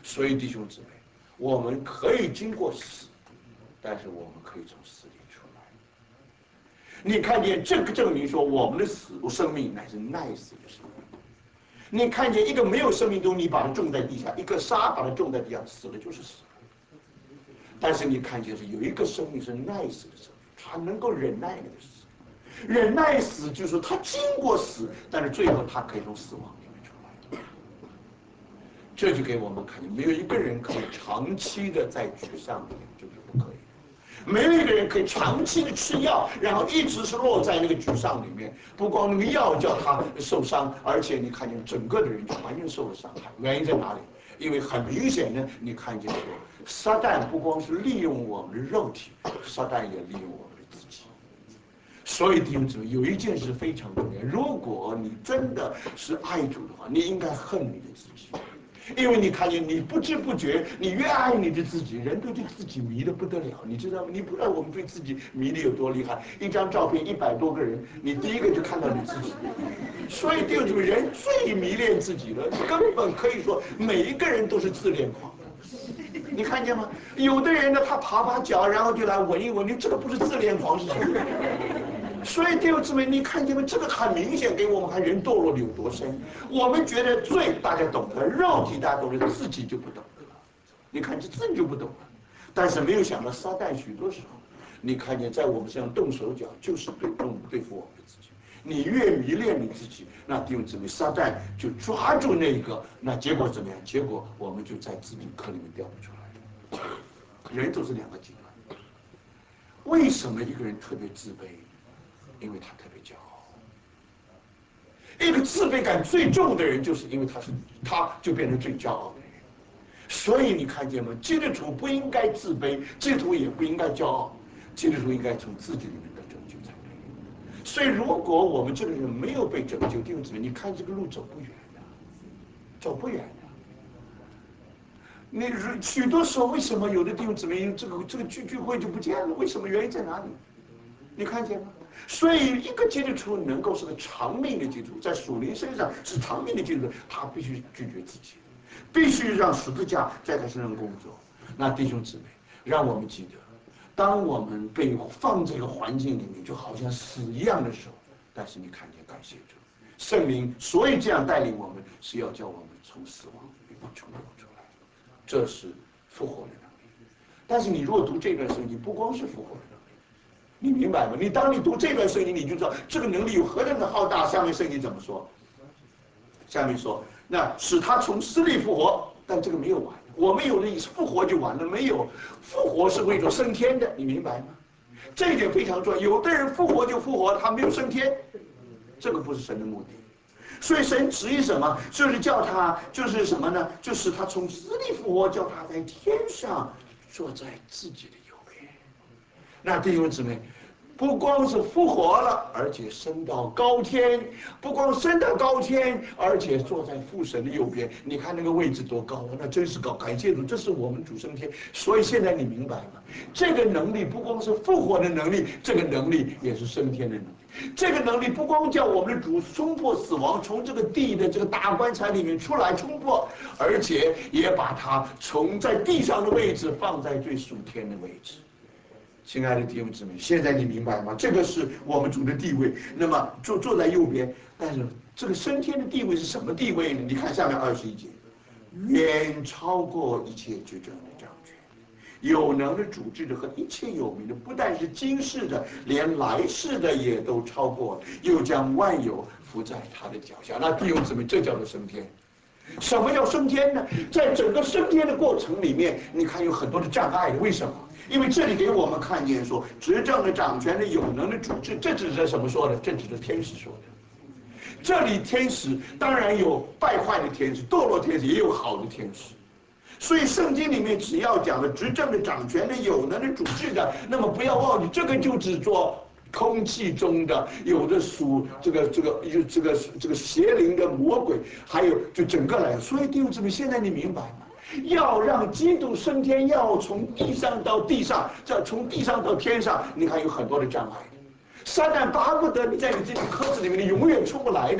所以弟兄姊妹，我们可以经过死，但是我们可以从死里出来。你看见这个证明说，我们的死生命乃是耐死的生命。你看见一个没有生命中，你把它种在地下，一个沙把它种在地下，死了就是死了。但是你看见是有一个生命是耐死的生命，他能够忍耐那个死。忍耐死就是他经过死，但是最后他可以从死亡里面出来。这就给我们看见，没有一个人可以长期的在沮丧里面，这是不可以的。没有一个人可以长期的吃药，然后一直是落在那个沮丧里面。不光那个药叫他受伤，而且你看见整个的人就完全受了伤害。原因在哪里？因为很明显的，你看见说，撒旦不光是利用我们的肉体，撒旦也利用我们的自己。所以弟兄姊妹，有一件事非常重要，如果你真的是爱主的话，你应该恨你的自己。因为你看见，你不知不觉，你越爱你的自己，人都对自己迷得不得了，你知道吗？你不知道我们对自己迷得有多厉害。一张照片，一百多个人，你第一个就看到你自己。所以弟兄姊妹，人最迷恋自己了，根本可以说每一个人都是自恋狂。你看见吗？有的人呢，他爬爬脚，然后就来闻一闻，你这个不是自恋狂是什么？所以弟兄姊妹，你看见没？这个很明显给我们看人堕落的有多深。我们觉得罪大家懂得，肉体大家懂得，自己就不懂得了。你看这自己就不懂了，但是没有想到撒旦许多时候，你看见在我们身上动手脚，就是对动对付我们的自己。你越迷恋你自己，那弟兄姊妹，撒旦就抓住那一个，那结果怎么样？结果我们就在自己坑里面掉不出来了。人都是两个极端。为什么一个人特别自卑？因为他特别骄傲。一个自卑感最重的人，就是因为他是，他就变成最骄傲的人。所以你看见吗？基督徒不应该自卑，基督徒也不应该骄傲，基督徒应该从自己里面得拯救才对。所以，如果我们这个人没有被拯救，弟兄姊妹，你看这个路走不远的，走不远的。你许多时候，为什么有的弟兄姊妹这个这个聚聚会就不见了？为什么？原因在哪里？你看见吗？所以，一个基督徒能够是个长命的基督徒，在属灵身上是长命的基督徒，他必须拒绝自己，必须让十字架在他身上工作。那弟兄姊妹，让我们记得，当我们被放这个环境里面，就好像死一样的时候，但是你看见，感谢主，圣灵，所以这样带领我们，是要叫我们从死亡里面重活出来，这是复活的能力。但是你如果读这段圣经，不光是复活的能力。你明白吗？你当你读这段圣经，你就知道这个能力有何等的浩大。下面圣经怎么说？下面说，那使他从死里复活，但这个没有完。我们有的以复活就完了，没有复活是为了升天的，你明白吗？这一点非常重要。有的人复活就复活，他没有升天，这个不是神的目的。所以神旨意什么？就是叫他，就是什么呢？就是他从死里复活，叫他在天上坐在自己的右边。那弟兄姊妹，不光是复活了，而且升到高天；不光升到高天，而且坐在父神的右边。你看那个位置多高啊！那真是高，感谢主，这是我们主升天。所以现在你明白吗？这个能力不光是复活的能力，这个能力也是升天的能力。这个能力不光叫我们的主冲破死亡，从这个地的这个大棺材里面出来冲破，而且也把它从在地上的位置放在最属天的位置。亲爱的弟兄姊妹，现在你明白吗？这个是我们主的地位。那么坐坐在右边，但是这个升天的地位是什么地位呢？你看下面二十一节，远超过一切执政的掌权，有能的主治的和一切有名的，不但是今世的，连来世的也都超过了，又将万有伏在他的脚下。那弟兄姊妹，这叫做升天。什么叫升天呢？在整个升天的过程里面，你看有很多的障碍。为什么？因为这里给我们看见说，执政的、掌权的、有能的主治，这指的什么说的？这指的天使说的。这里天使当然有败坏的天使、堕落天使，也有好的天使。所以圣经里面只要讲了执政的、掌权的、有能的、主治的，那么不要忘记，这个就只做空气中的，有的属这个这个这个这个邪灵的魔鬼，还有就整个来。所以弟兄姊妹，现在你明白吗？要让基督升天，要从地上到地上，再从地上到天上，你看有很多的障碍。撒旦巴不得你在你这个壳子里面，你永远出不来的。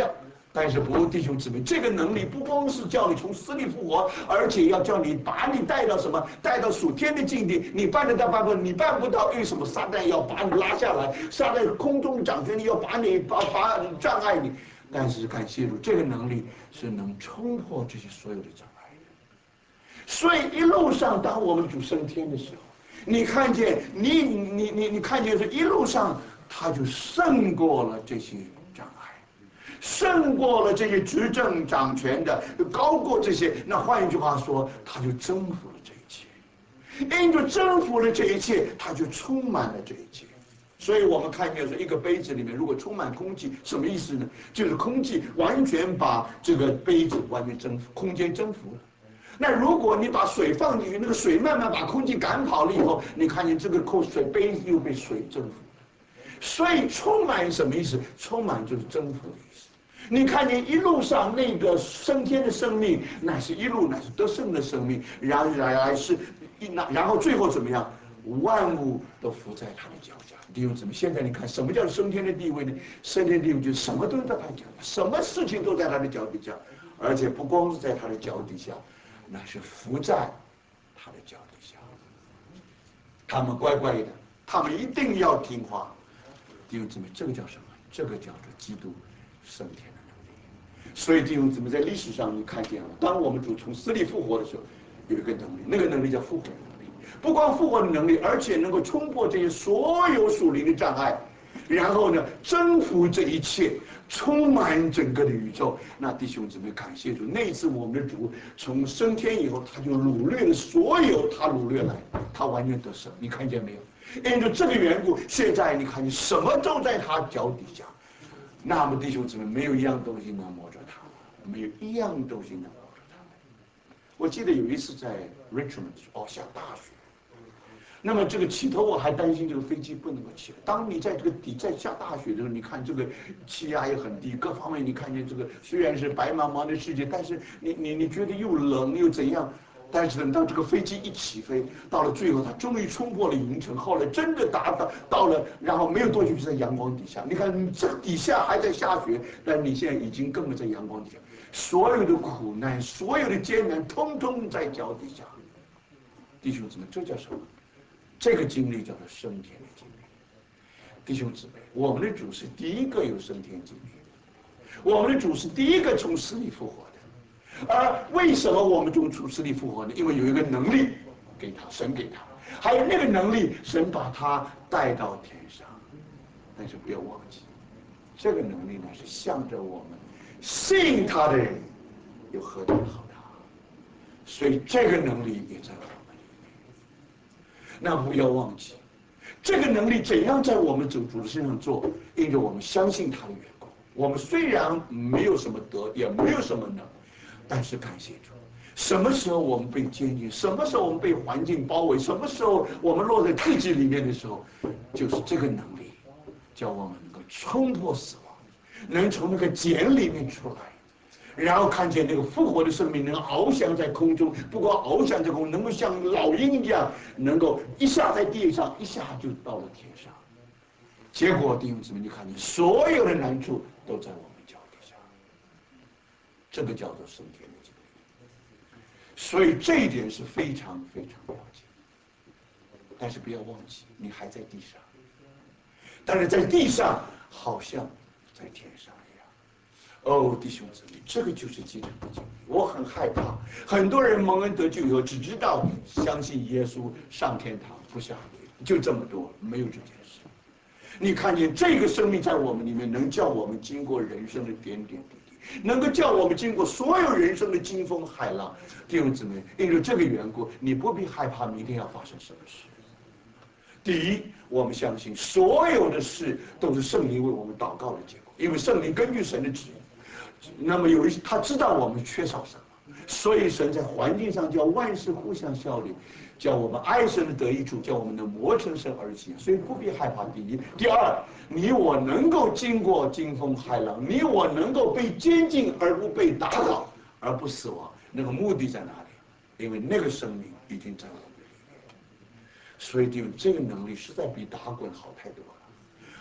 但是不，弟兄姊妹，这个能力不光是叫你从死里复活，而且要叫你把你带到什么？带到属天的境地。你办得到办不到？你办不到，为什么撒旦要把你拉下来？撒旦空中掌权，要把你把把障碍你。但是感谢主，这个能力是能冲破这些所有的障碍的。所以一路上，当我们主升天的时候，你看见你你你你看见是一路上，他就胜过了这些障碍。胜过了这些执政掌权的，高过这些。那换一句话说，他就征服了这一切。因着征服了这一切，他就充满了这一切。所以我们看见说，一个杯子里面如果充满空气，什么意思呢？就是空气完全把这个杯子完全征服，空间征服了。那如果你把水放进去，那个水慢慢把空气赶跑了以后，你看见这个空水杯又被水征服了。所以充满什么意思？充满就是征服的意思。你看见一路上那个升天的生命，乃是一路乃是得胜的生命，然然来是一那，然后最后怎么样？万物都伏在他的脚下。弟兄姊妹，现在你看什么叫升天的地位呢？升天的地位就是什么都在他脚下，什么事情都在他的脚底下，而且不光是在他的脚底下，那是伏在他的脚底下。他们乖乖的，他们一定要听话。弟兄姊妹，这个叫什么？这个叫做基督升天的能力。所以弟兄姊妹，在历史上你看见了，当我们主从死里复活的时候，有一个能力，那个能力叫复活的能力。不光复活的能力，而且能够冲破这些所有属灵的障碍，然后呢，征服这一切，充满整个的宇宙。那弟兄姊妹，感谢主，那一次我们的主从升天以后，他就掳掠了所有他掳掠来，他完全得胜。你看见没有？因着这个缘故，现在你看见什么都在他脚底下。那么弟兄姊妹，没有一样东西能摸着他，没有一样东西能摸着他。我记得有一次在 Richmond 哦下大雪，那么这个起头我还担心这个飞机不能够起来。当你在这个底在下大雪的时候，你看这个气压也很低，各方面你看见这个虽然是白茫茫的世界，但是你你你觉得又冷又怎样？但是等到这个飞机一起飞，到了最后，它终于冲破了云层，后来真的达到到了，然后没有多久就在阳光底下。你看，你这底下还在下雪，但你现在已经根本在阳光底下，所有的苦难、所有的艰难，通通在脚底下。弟兄姊妹，这叫什么？这个经历叫做升天的经历。弟兄姊妹，我们的主是第一个有升天经历的，我们的主是第一个从死里复活的。而为什么我们从死里复活呢？因为有一个能力给他，神给他，还有那个能力，神把他带到天上。但是不要忘记，这个能力呢是向着我们信他的人有何等好大，所以这个能力也在我们里面。那不要忘记，这个能力怎样在我们主主的身上做？因着我们相信他的缘故。我们虽然没有什么德，也没有什么能。但是感谢主，什么时候我们被监禁，什么时候我们被环境包围，什么时候我们落在自己里面的时候，就是这个能力，叫我们能够冲破死亡，能从那个茧里面出来，然后看见那个复活的生命能翱翔在空中，不光翱翔在空中，能够像老鹰一样，能够一下在地上，一下就到了天上。结果弟兄姊妹，你看见所有的难处都在我们脚底下。这个叫做升天的经历，所以这一点是非常非常了解。但是不要忘记，你还在地上，但是在地上好像在天上一样。哦，弟兄姊妹，这个就是基督的经历。我很害怕，很多人蒙恩得救以后，只知道相信耶稣上天堂不下地狱，就这么多，没有这件事。你看见这个生命在我们里面，能叫我们经过人生的点点滴滴，能够叫我们经过所有人生的惊风骇浪。弟兄姊妹，因为这个缘故，你不必害怕明天要发生什么事。第一，我们相信所有的事都是圣灵为我们祷告的结果，因为圣灵根据神的旨意，那么有一他知道我们缺少什么，所以神在环境上叫万事互相效力，叫我们爱神的得益处，叫我们能磨成神儿子。所以不必害怕。第一，第二，你我能够经过惊风骇浪，你我能够被监禁而不被打倒，而不死亡，那个目的在哪里？因为那个生命已经在我们里面。所以就这个能力实在比打滚好太多了。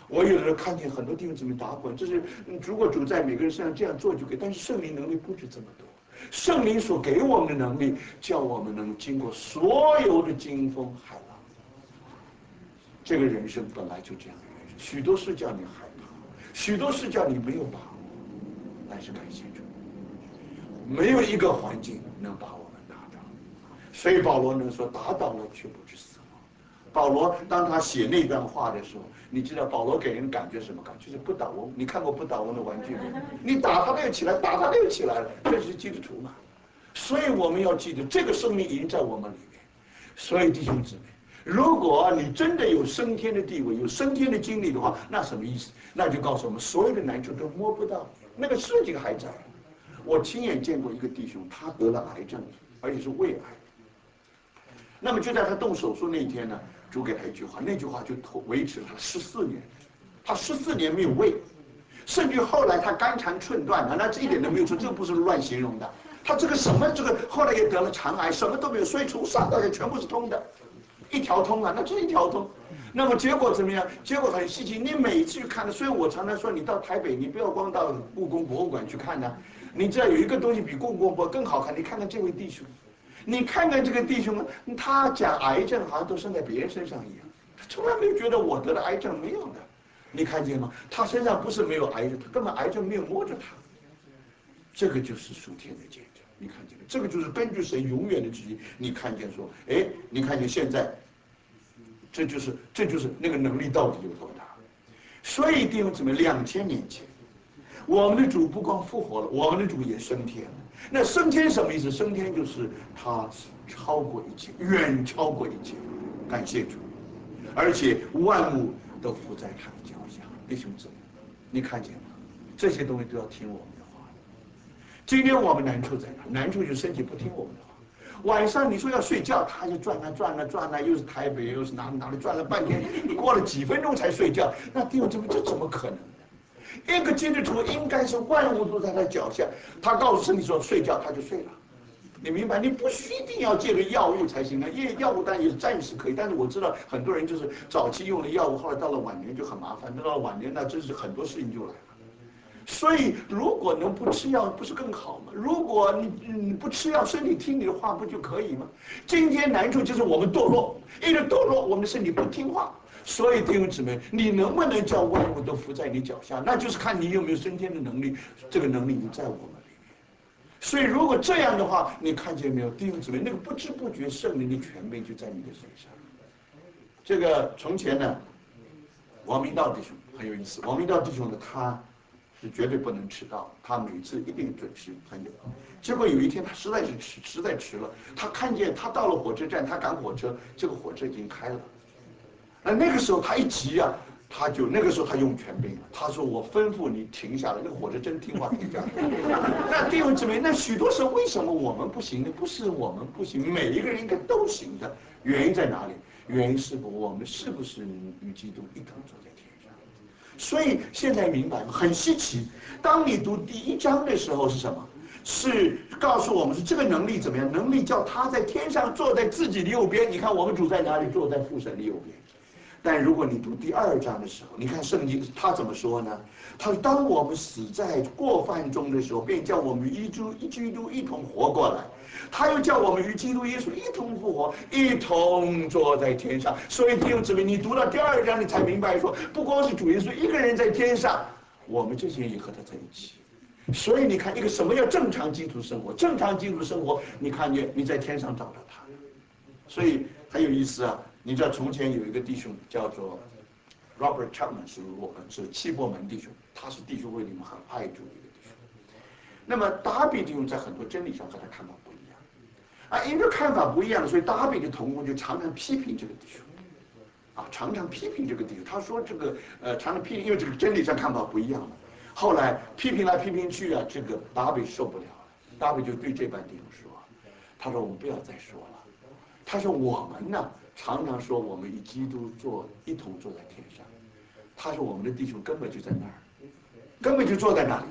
我有的时候看见很多弟兄姊妹打滚，这是如果主在每个人身上这样做就可以，但是圣灵能力不止这么多。圣灵所给我们的能力，叫我们能经过所有的惊风海浪。这个人生本来就这样的人生，许多事叫你害怕，许多事叫你没有把握，但是感谢主，没有一个环境能把我们打倒。所以保罗能说打倒了却不致死亡。保罗当他写那段话的时候，你知道保罗给人感觉什么感觉？就是不倒翁。你看过不倒翁的玩具吗？你打他他又起来，打他他又起来了，这是基督徒嘛。所以我们要记得，这个生命已经在我们里面。所以弟兄姊妹，如果你真的有升天的地位，有升天的经历的话，那什么意思？那就告诉我们，所有的难处都摸不到，那个事情还在。我亲眼见过一个弟兄，他得了癌症，而且是胃癌。那么就在他动手术那一天呢，主给他一句话，那句话就维持了他十四年，他十四年没有胃，甚至后来他肝肠寸断了，那这一点都没有错，这不是乱形容的。他这个什么这个后来也得了肠癌，什么都没有，所以从上到下全部是通的，一条通啊，那就是一条通。那么结果怎么样？结果很稀奇，你每次去看的，所以我常常说，你到台北，你不要光到故宫博物馆去看呢，你知道有一个东西比故宫博更好看，你看看这位弟兄。你看看这个弟兄，他讲癌症好像都生在别人身上一样，他从来没有觉得我得了癌症，没有的。你看见吗？他身上不是没有癌症，他根本癌症没有摸着他。这个就是属天的见证，你看见没？这个就是根据神永远的旨意，你看见说，哎，你看见现在，这就是这就是那个能力到底有多大。所以弟兄姊妹，两千年前，我们的主不光复活了，我们的主也升天了。那升天什么意思？升天就是他超过一切，远超过一切，感谢主，而且万物都伏在他的脚下。弟兄姊妹，你看见吗？这些东西都要听我们的话。今天我们难处在哪？难处就是身体不听我们的话。晚上你说要睡觉，他就转啊转啊转啊，又是台北又是哪里哪里转了半天，过了几分钟才睡觉。那弟兄姊妹，这怎么可能？一个基督徒应该是万物都在他脚下，他告诉身体说睡觉，他就睡了。你明白？你不需一定要借个药物才行啊，因为药物当然也是暂时可以，但是我知道很多人就是早期用了药物，后来到了晚年就很麻烦，到了晚年那真是很多事情就来了。所以如果能不吃药，不是更好吗？如果你你不吃药，身体听你的话，不就可以吗？今天难处就是我们堕落，因为堕落，我们的身体不听话。所以弟兄姊妹，你能不能叫万物都伏在你脚下，那就是看你有没有升天的能力。这个能力就在我们里面。所以如果这样的话，你看见没有，弟兄姊妹，那个不知不觉圣灵的权柄就在你的身上。这个从前呢，王明道弟兄很有意思。王明道弟兄呢，他是绝对不能迟到，他每次一定准时很久。结果有一天他实在是迟，实在迟了，他看见他到了火车站，他赶火车，这个火车已经开了。那那个时候他一急啊，他就那个时候他用权柄了，他说我吩咐你停下来，那个火车真听话停下来。那弟兄姊妹，那许多时候为什么我们不行呢？不是我们不行，每一个人应该都行的。原因在哪里？原因是我们是不是与基督一同坐在天上？所以现在明白吗？很稀奇。当你读第一章的时候是什么？是告诉我们是这个能力怎么样？能力叫他在天上坐在自己的右边。你看我们主在哪里？坐在父神的右边。但如果你读第二章的时候，你看圣经他怎么说呢？他说：“当我们死在过犯中的时候，便叫我们与基督与基督一同活过来。他又叫我们与基督耶稣一同复活，一同坐在天上。”所以弟兄姊妹，你读到第二章，你才明白说，不光是主耶稣一个人在天上，我们这些人也和他在一起。所以你看，一个什么叫正常基督生活？正常基督生活，你看见你在天上找到他，所以很有意思啊。你知道从前有一个弟兄叫做 Robert Chapman， 是是七伯门弟兄，他是弟兄会里面很爱主的一个弟兄。那么达比弟兄在很多真理上和他看法不一样，啊，因为看法不一样，所以达比的同工就常常批评这个弟兄，啊，常常批评这个弟兄。他说这个呃，常常批评，因为这个真理上看法不一样嘛。后来批评来批评去啊，这个达比受不了了，达比就对这班弟兄说，他说我们不要再说了。他说我们呢常常说我们与基督坐一同坐在天上，他说我们的弟兄根本就在那儿，根本就坐在那里。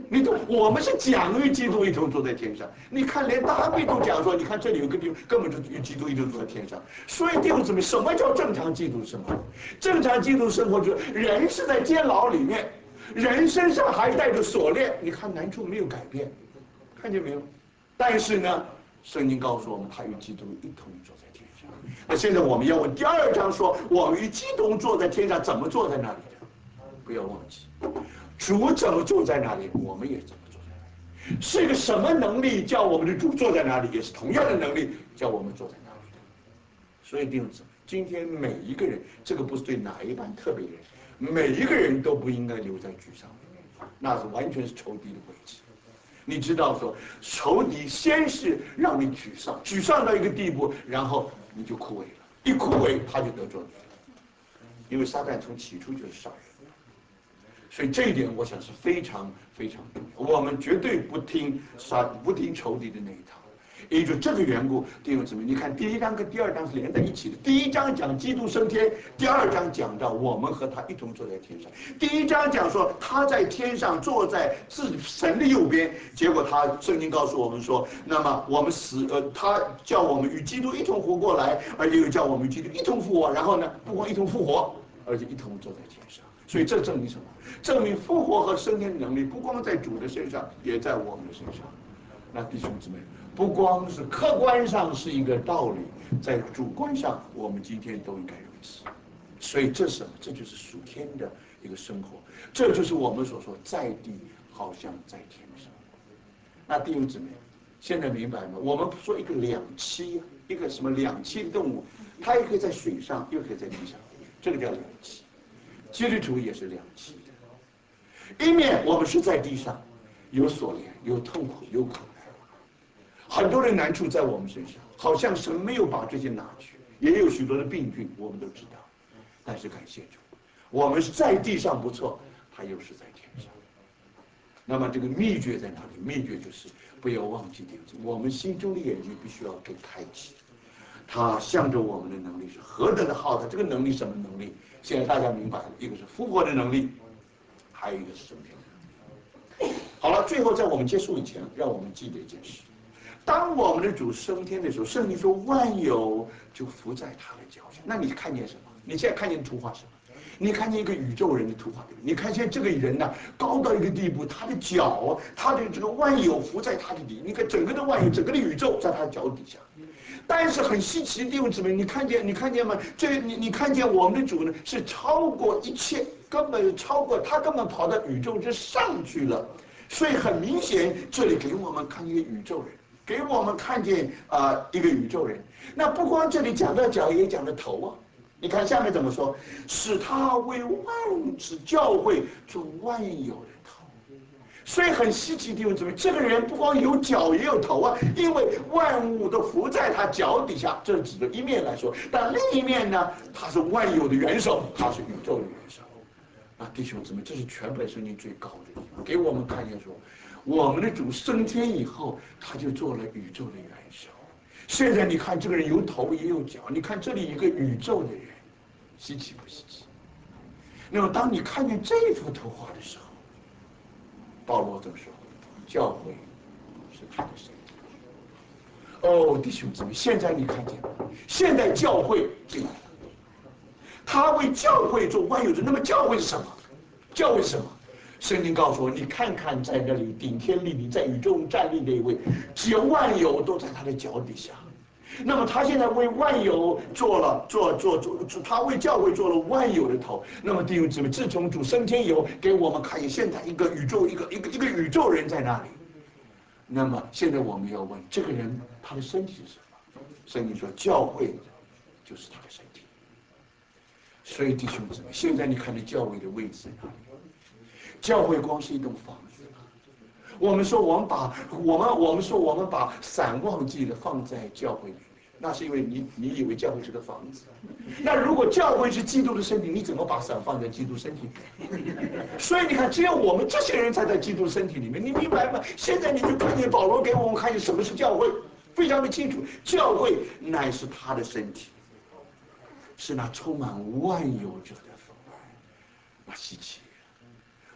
你都我们是讲与基督一同坐在天上，你看连大卫都讲说，你看这里有个地方根本就与基督一同坐在天上。所以弟兄姊妹，什么叫正常基督生活？正常基督生活就是人是在监牢里面，人身上还带着锁链，你看难处没有改变，看见没有？但是呢，圣经告诉我们，他与基督一同坐在天上。那现在我们要问第二章说，我们与基督坐在天上，怎么坐在那里的？不要忘记，主怎么坐在那里，我们也怎么坐在那里。是一个什么能力叫我们的主坐在那里，也是同样的能力叫我们坐在那里的。所以弟兄姊妹，今天每一个人，这个不是对哪一班特别人，每一个人都不应该留在沮丧里面，那是完全是仇敌的诡计。你知道说，仇敌先是让你沮丧，沮丧到一个地步，然后你就枯萎了，一枯萎他就得着你了，因为撒旦从起初就是杀人，所以这一点我想是非常非常重要，我们绝对不听杀不听仇敌的那一套。也就这个缘故，弟兄姊妹，你看第一章跟第二章是连在一起的。第一章讲基督升天，第二章讲到我们和他一同坐在天上。第一章讲说他在天上坐在自神的右边，结果他圣经告诉我们说，那么我们死呃，他叫我们与基督一同活过来，而且又叫我们与基督一同复活。然后呢，不光一同复活，而且一同坐在天上。所以这证明什么？证明复活和升天的能力不光在主的身上，也在我们的身上。那弟兄姊妹，不光是客观上是一个道理，在主观上我们今天都应该如此。所以这是什么？这就是属天的一个生活，这就是我们所说在地好像在天上。那弟兄姊妹，现在明白吗？我们说一个两栖，一个什么两栖的动物，它也可以在水上，又可以在地上，这个叫两栖。基督徒也是两栖的，一面我们是在地上，有锁链，有痛苦，有苦难。很多的难处在我们身上，好像神没有把这些拿去，也有许多的病菌，我们都知道。但是感谢主，我们是在地上不错，他又是在天上。那么这个秘诀在哪里？秘诀就是不要忘记点子，我们心中的眼睛必须要给开启。他向着我们的能力是何等的浩大，这个能力什么能力？现在大家明白了，一个是复活的能力，还有一个是生命的能力。好了，最后在我们结束以前，让我们记得一件事。当我们的主升天的时候，圣经说万有就伏在他的脚下。那你看见什么？你现在看见图画什么？你看见一个宇宙人的图画，对不对？你看见这个人呢、啊，高到一个地步，他的脚，他的这个万有伏在他的底，你看整个的万有，整个的宇宙在他的脚底下。但是很稀奇的弟兄姊妹，你看见你看见吗？这你你看见我们的主呢，是超过一切，根本是超过他，根本跑到宇宙之上去了。所以很明显，这里给我们看一个宇宙人。给我们看见啊、呃，一个宇宙人。那不光这里讲到脚，也讲到头啊。你看下面怎么说？使他为万子教会做万有的头。所以很稀奇，弟兄姊妹，这个人不光有脚也有头啊，因为万物都伏在他脚底下。这指的一面来说，但另一面呢，他是万有的元首，他是宇宙的元首。啊，弟兄姊妹，这是全本圣经最高的地方，给我们看见说。我们的主升天以后，他就做了宇宙的元首。现在你看，这个人有头也有脚，你看这里一个宇宙的人，稀奇不稀奇？那么当你看见这幅图画的时候，保罗怎么说？教会是他的身体。哦，弟兄姊妹，现在你看见了，现在教会进来了，他为教会做万有的。那么教会是什么？教会是什么？圣经告诉我，你看看在那里顶天立地，在宇宙中站立那一位，只有万有都在他的脚底下。那么他现在为万有做了做做做，他为教会做了万有的头。那么弟兄姊妹，自从主升天以后，给我们看见现在一个宇宙，一个一个一个宇宙人在那里。那么现在我们要问，这个人他的身体是什么？圣经说，教会就是他的身体。所以弟兄姊妹，现在你看见教会的位置在哪里？教会光是一栋房子。我们说我们把我们我们说我们把伞忘记了放在教会里面，那是因为你你以为教会是个房子。那如果教会是基督的身体，你怎么把伞放在基督身体里面？所以你看，只有我们这些人才在基督身体里面，你明白吗？现在你就看见保罗给我们看见什么是教会，非常的清楚，教会乃是他的身体，是那充满万有者的丰满，那稀奇。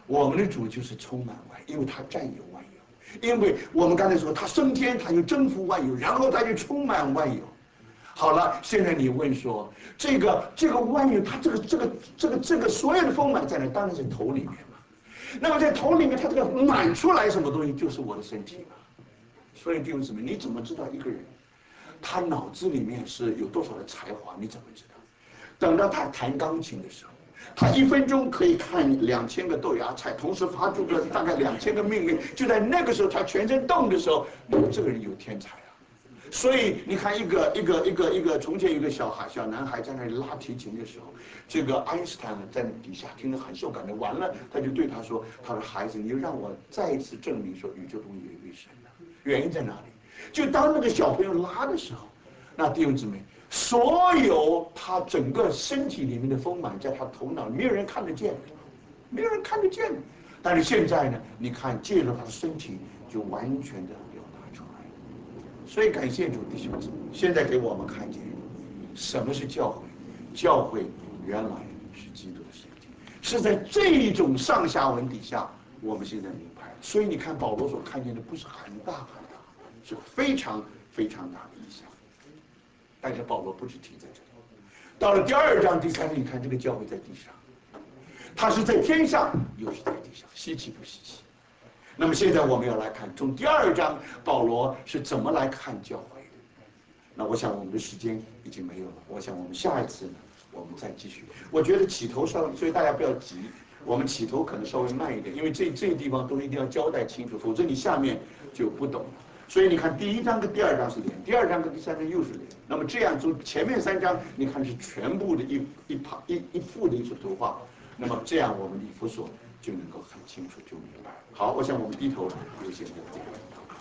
我们的主就是充满万有，因为他占有万有，因为我们刚才说他升天，他就征服万有，然后他就充满万有。好了，现在你问说这个这个万有，它这个这个这个这个所有的丰满在哪？当然是头里面嘛。那么在头里面，它这个满出来什么东西，就是我的身体嘛。所以弟兄姊妹，你怎么知道一个人他脑子里面是有多少的才华？你怎么知道？等到他弹钢琴的时候，他一分钟可以看两千个豆芽菜，同时发出个大概两千个命令。就在那个时候，他全身动的时候，那么这个人有天才啊！所以你看，一个一个一个一个，从前有一个小孩小男孩在那里拉提琴的时候，这个爱因斯坦呢在底下听得很受感动。完了，他就对他说：“他说孩子，你就让我再一次证明说宇宙中有一位神了。原因在哪里？就当那个小朋友拉的时候，那弟兄姊妹。”所有他整个身体里面的丰满，在他头脑，没有人看得见，没有人看得见。但是现在呢，你看借着他的身体，就完全的表达出来。所以感谢主，弟兄姊妹，现在给我们看见什么是教会。教会原来是基督的身体，是在这种上下文底下，我们现在明白了。所以你看保罗所看见的不是很大很大，是非常非常大的意象。但是保罗不是停在这里，到了第二章第三章，你看这个教会在地上，他是在天上，又是在地上，稀奇不稀奇？那么现在我们要来看，从第二章保罗是怎么来看教会的。那我想我们的时间已经没有了，我想我们下一次呢，我们再继续。我觉得起头稍微，所以大家不要急，我们起头可能稍微慢一点，因为这这个地方都一定要交代清楚，否则你下面就不懂了。所以你看，第一章跟第二章是连，第二章跟第三章又是连。那么这样从前面三章，你看是全部的一一旁一一幅的一幅图画。那么这样我们以弗所就能够很清楚就明白了。好，我想我们低头有些人祷告。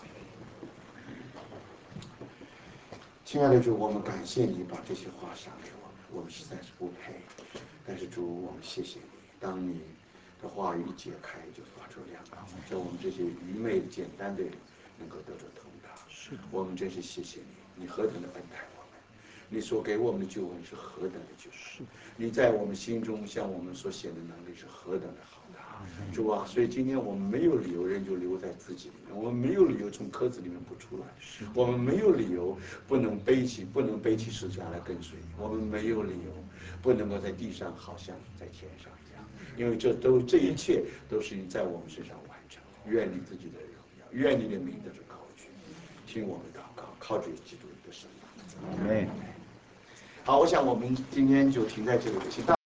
亲爱的主，我们感谢你把这些话赏给我们，我们实在是不配。但是主，我们谢谢你，当你的话语一解开，就发出亮光，叫我们这些愚昧简单的人能够得着通达。是，我们真是谢谢你，你何等的恩待我们，你所给我们的救恩是何等的救恩，你在我们心中向我们所显的能力是何等的浩大。主啊，所以今天我们没有理由人就留在自己里面，我们没有理由从壳子里面不出来，我们没有理由不能背起不能背起十字架来跟随你，我们没有理由不能够在地上好像在天上一样，因为这都这一切都是你在我们身上完成。愿你自己的荣耀，愿你的名得着高举，听我们祷告，靠着基督的圣名。好，我想我们今天就停在这里，请大。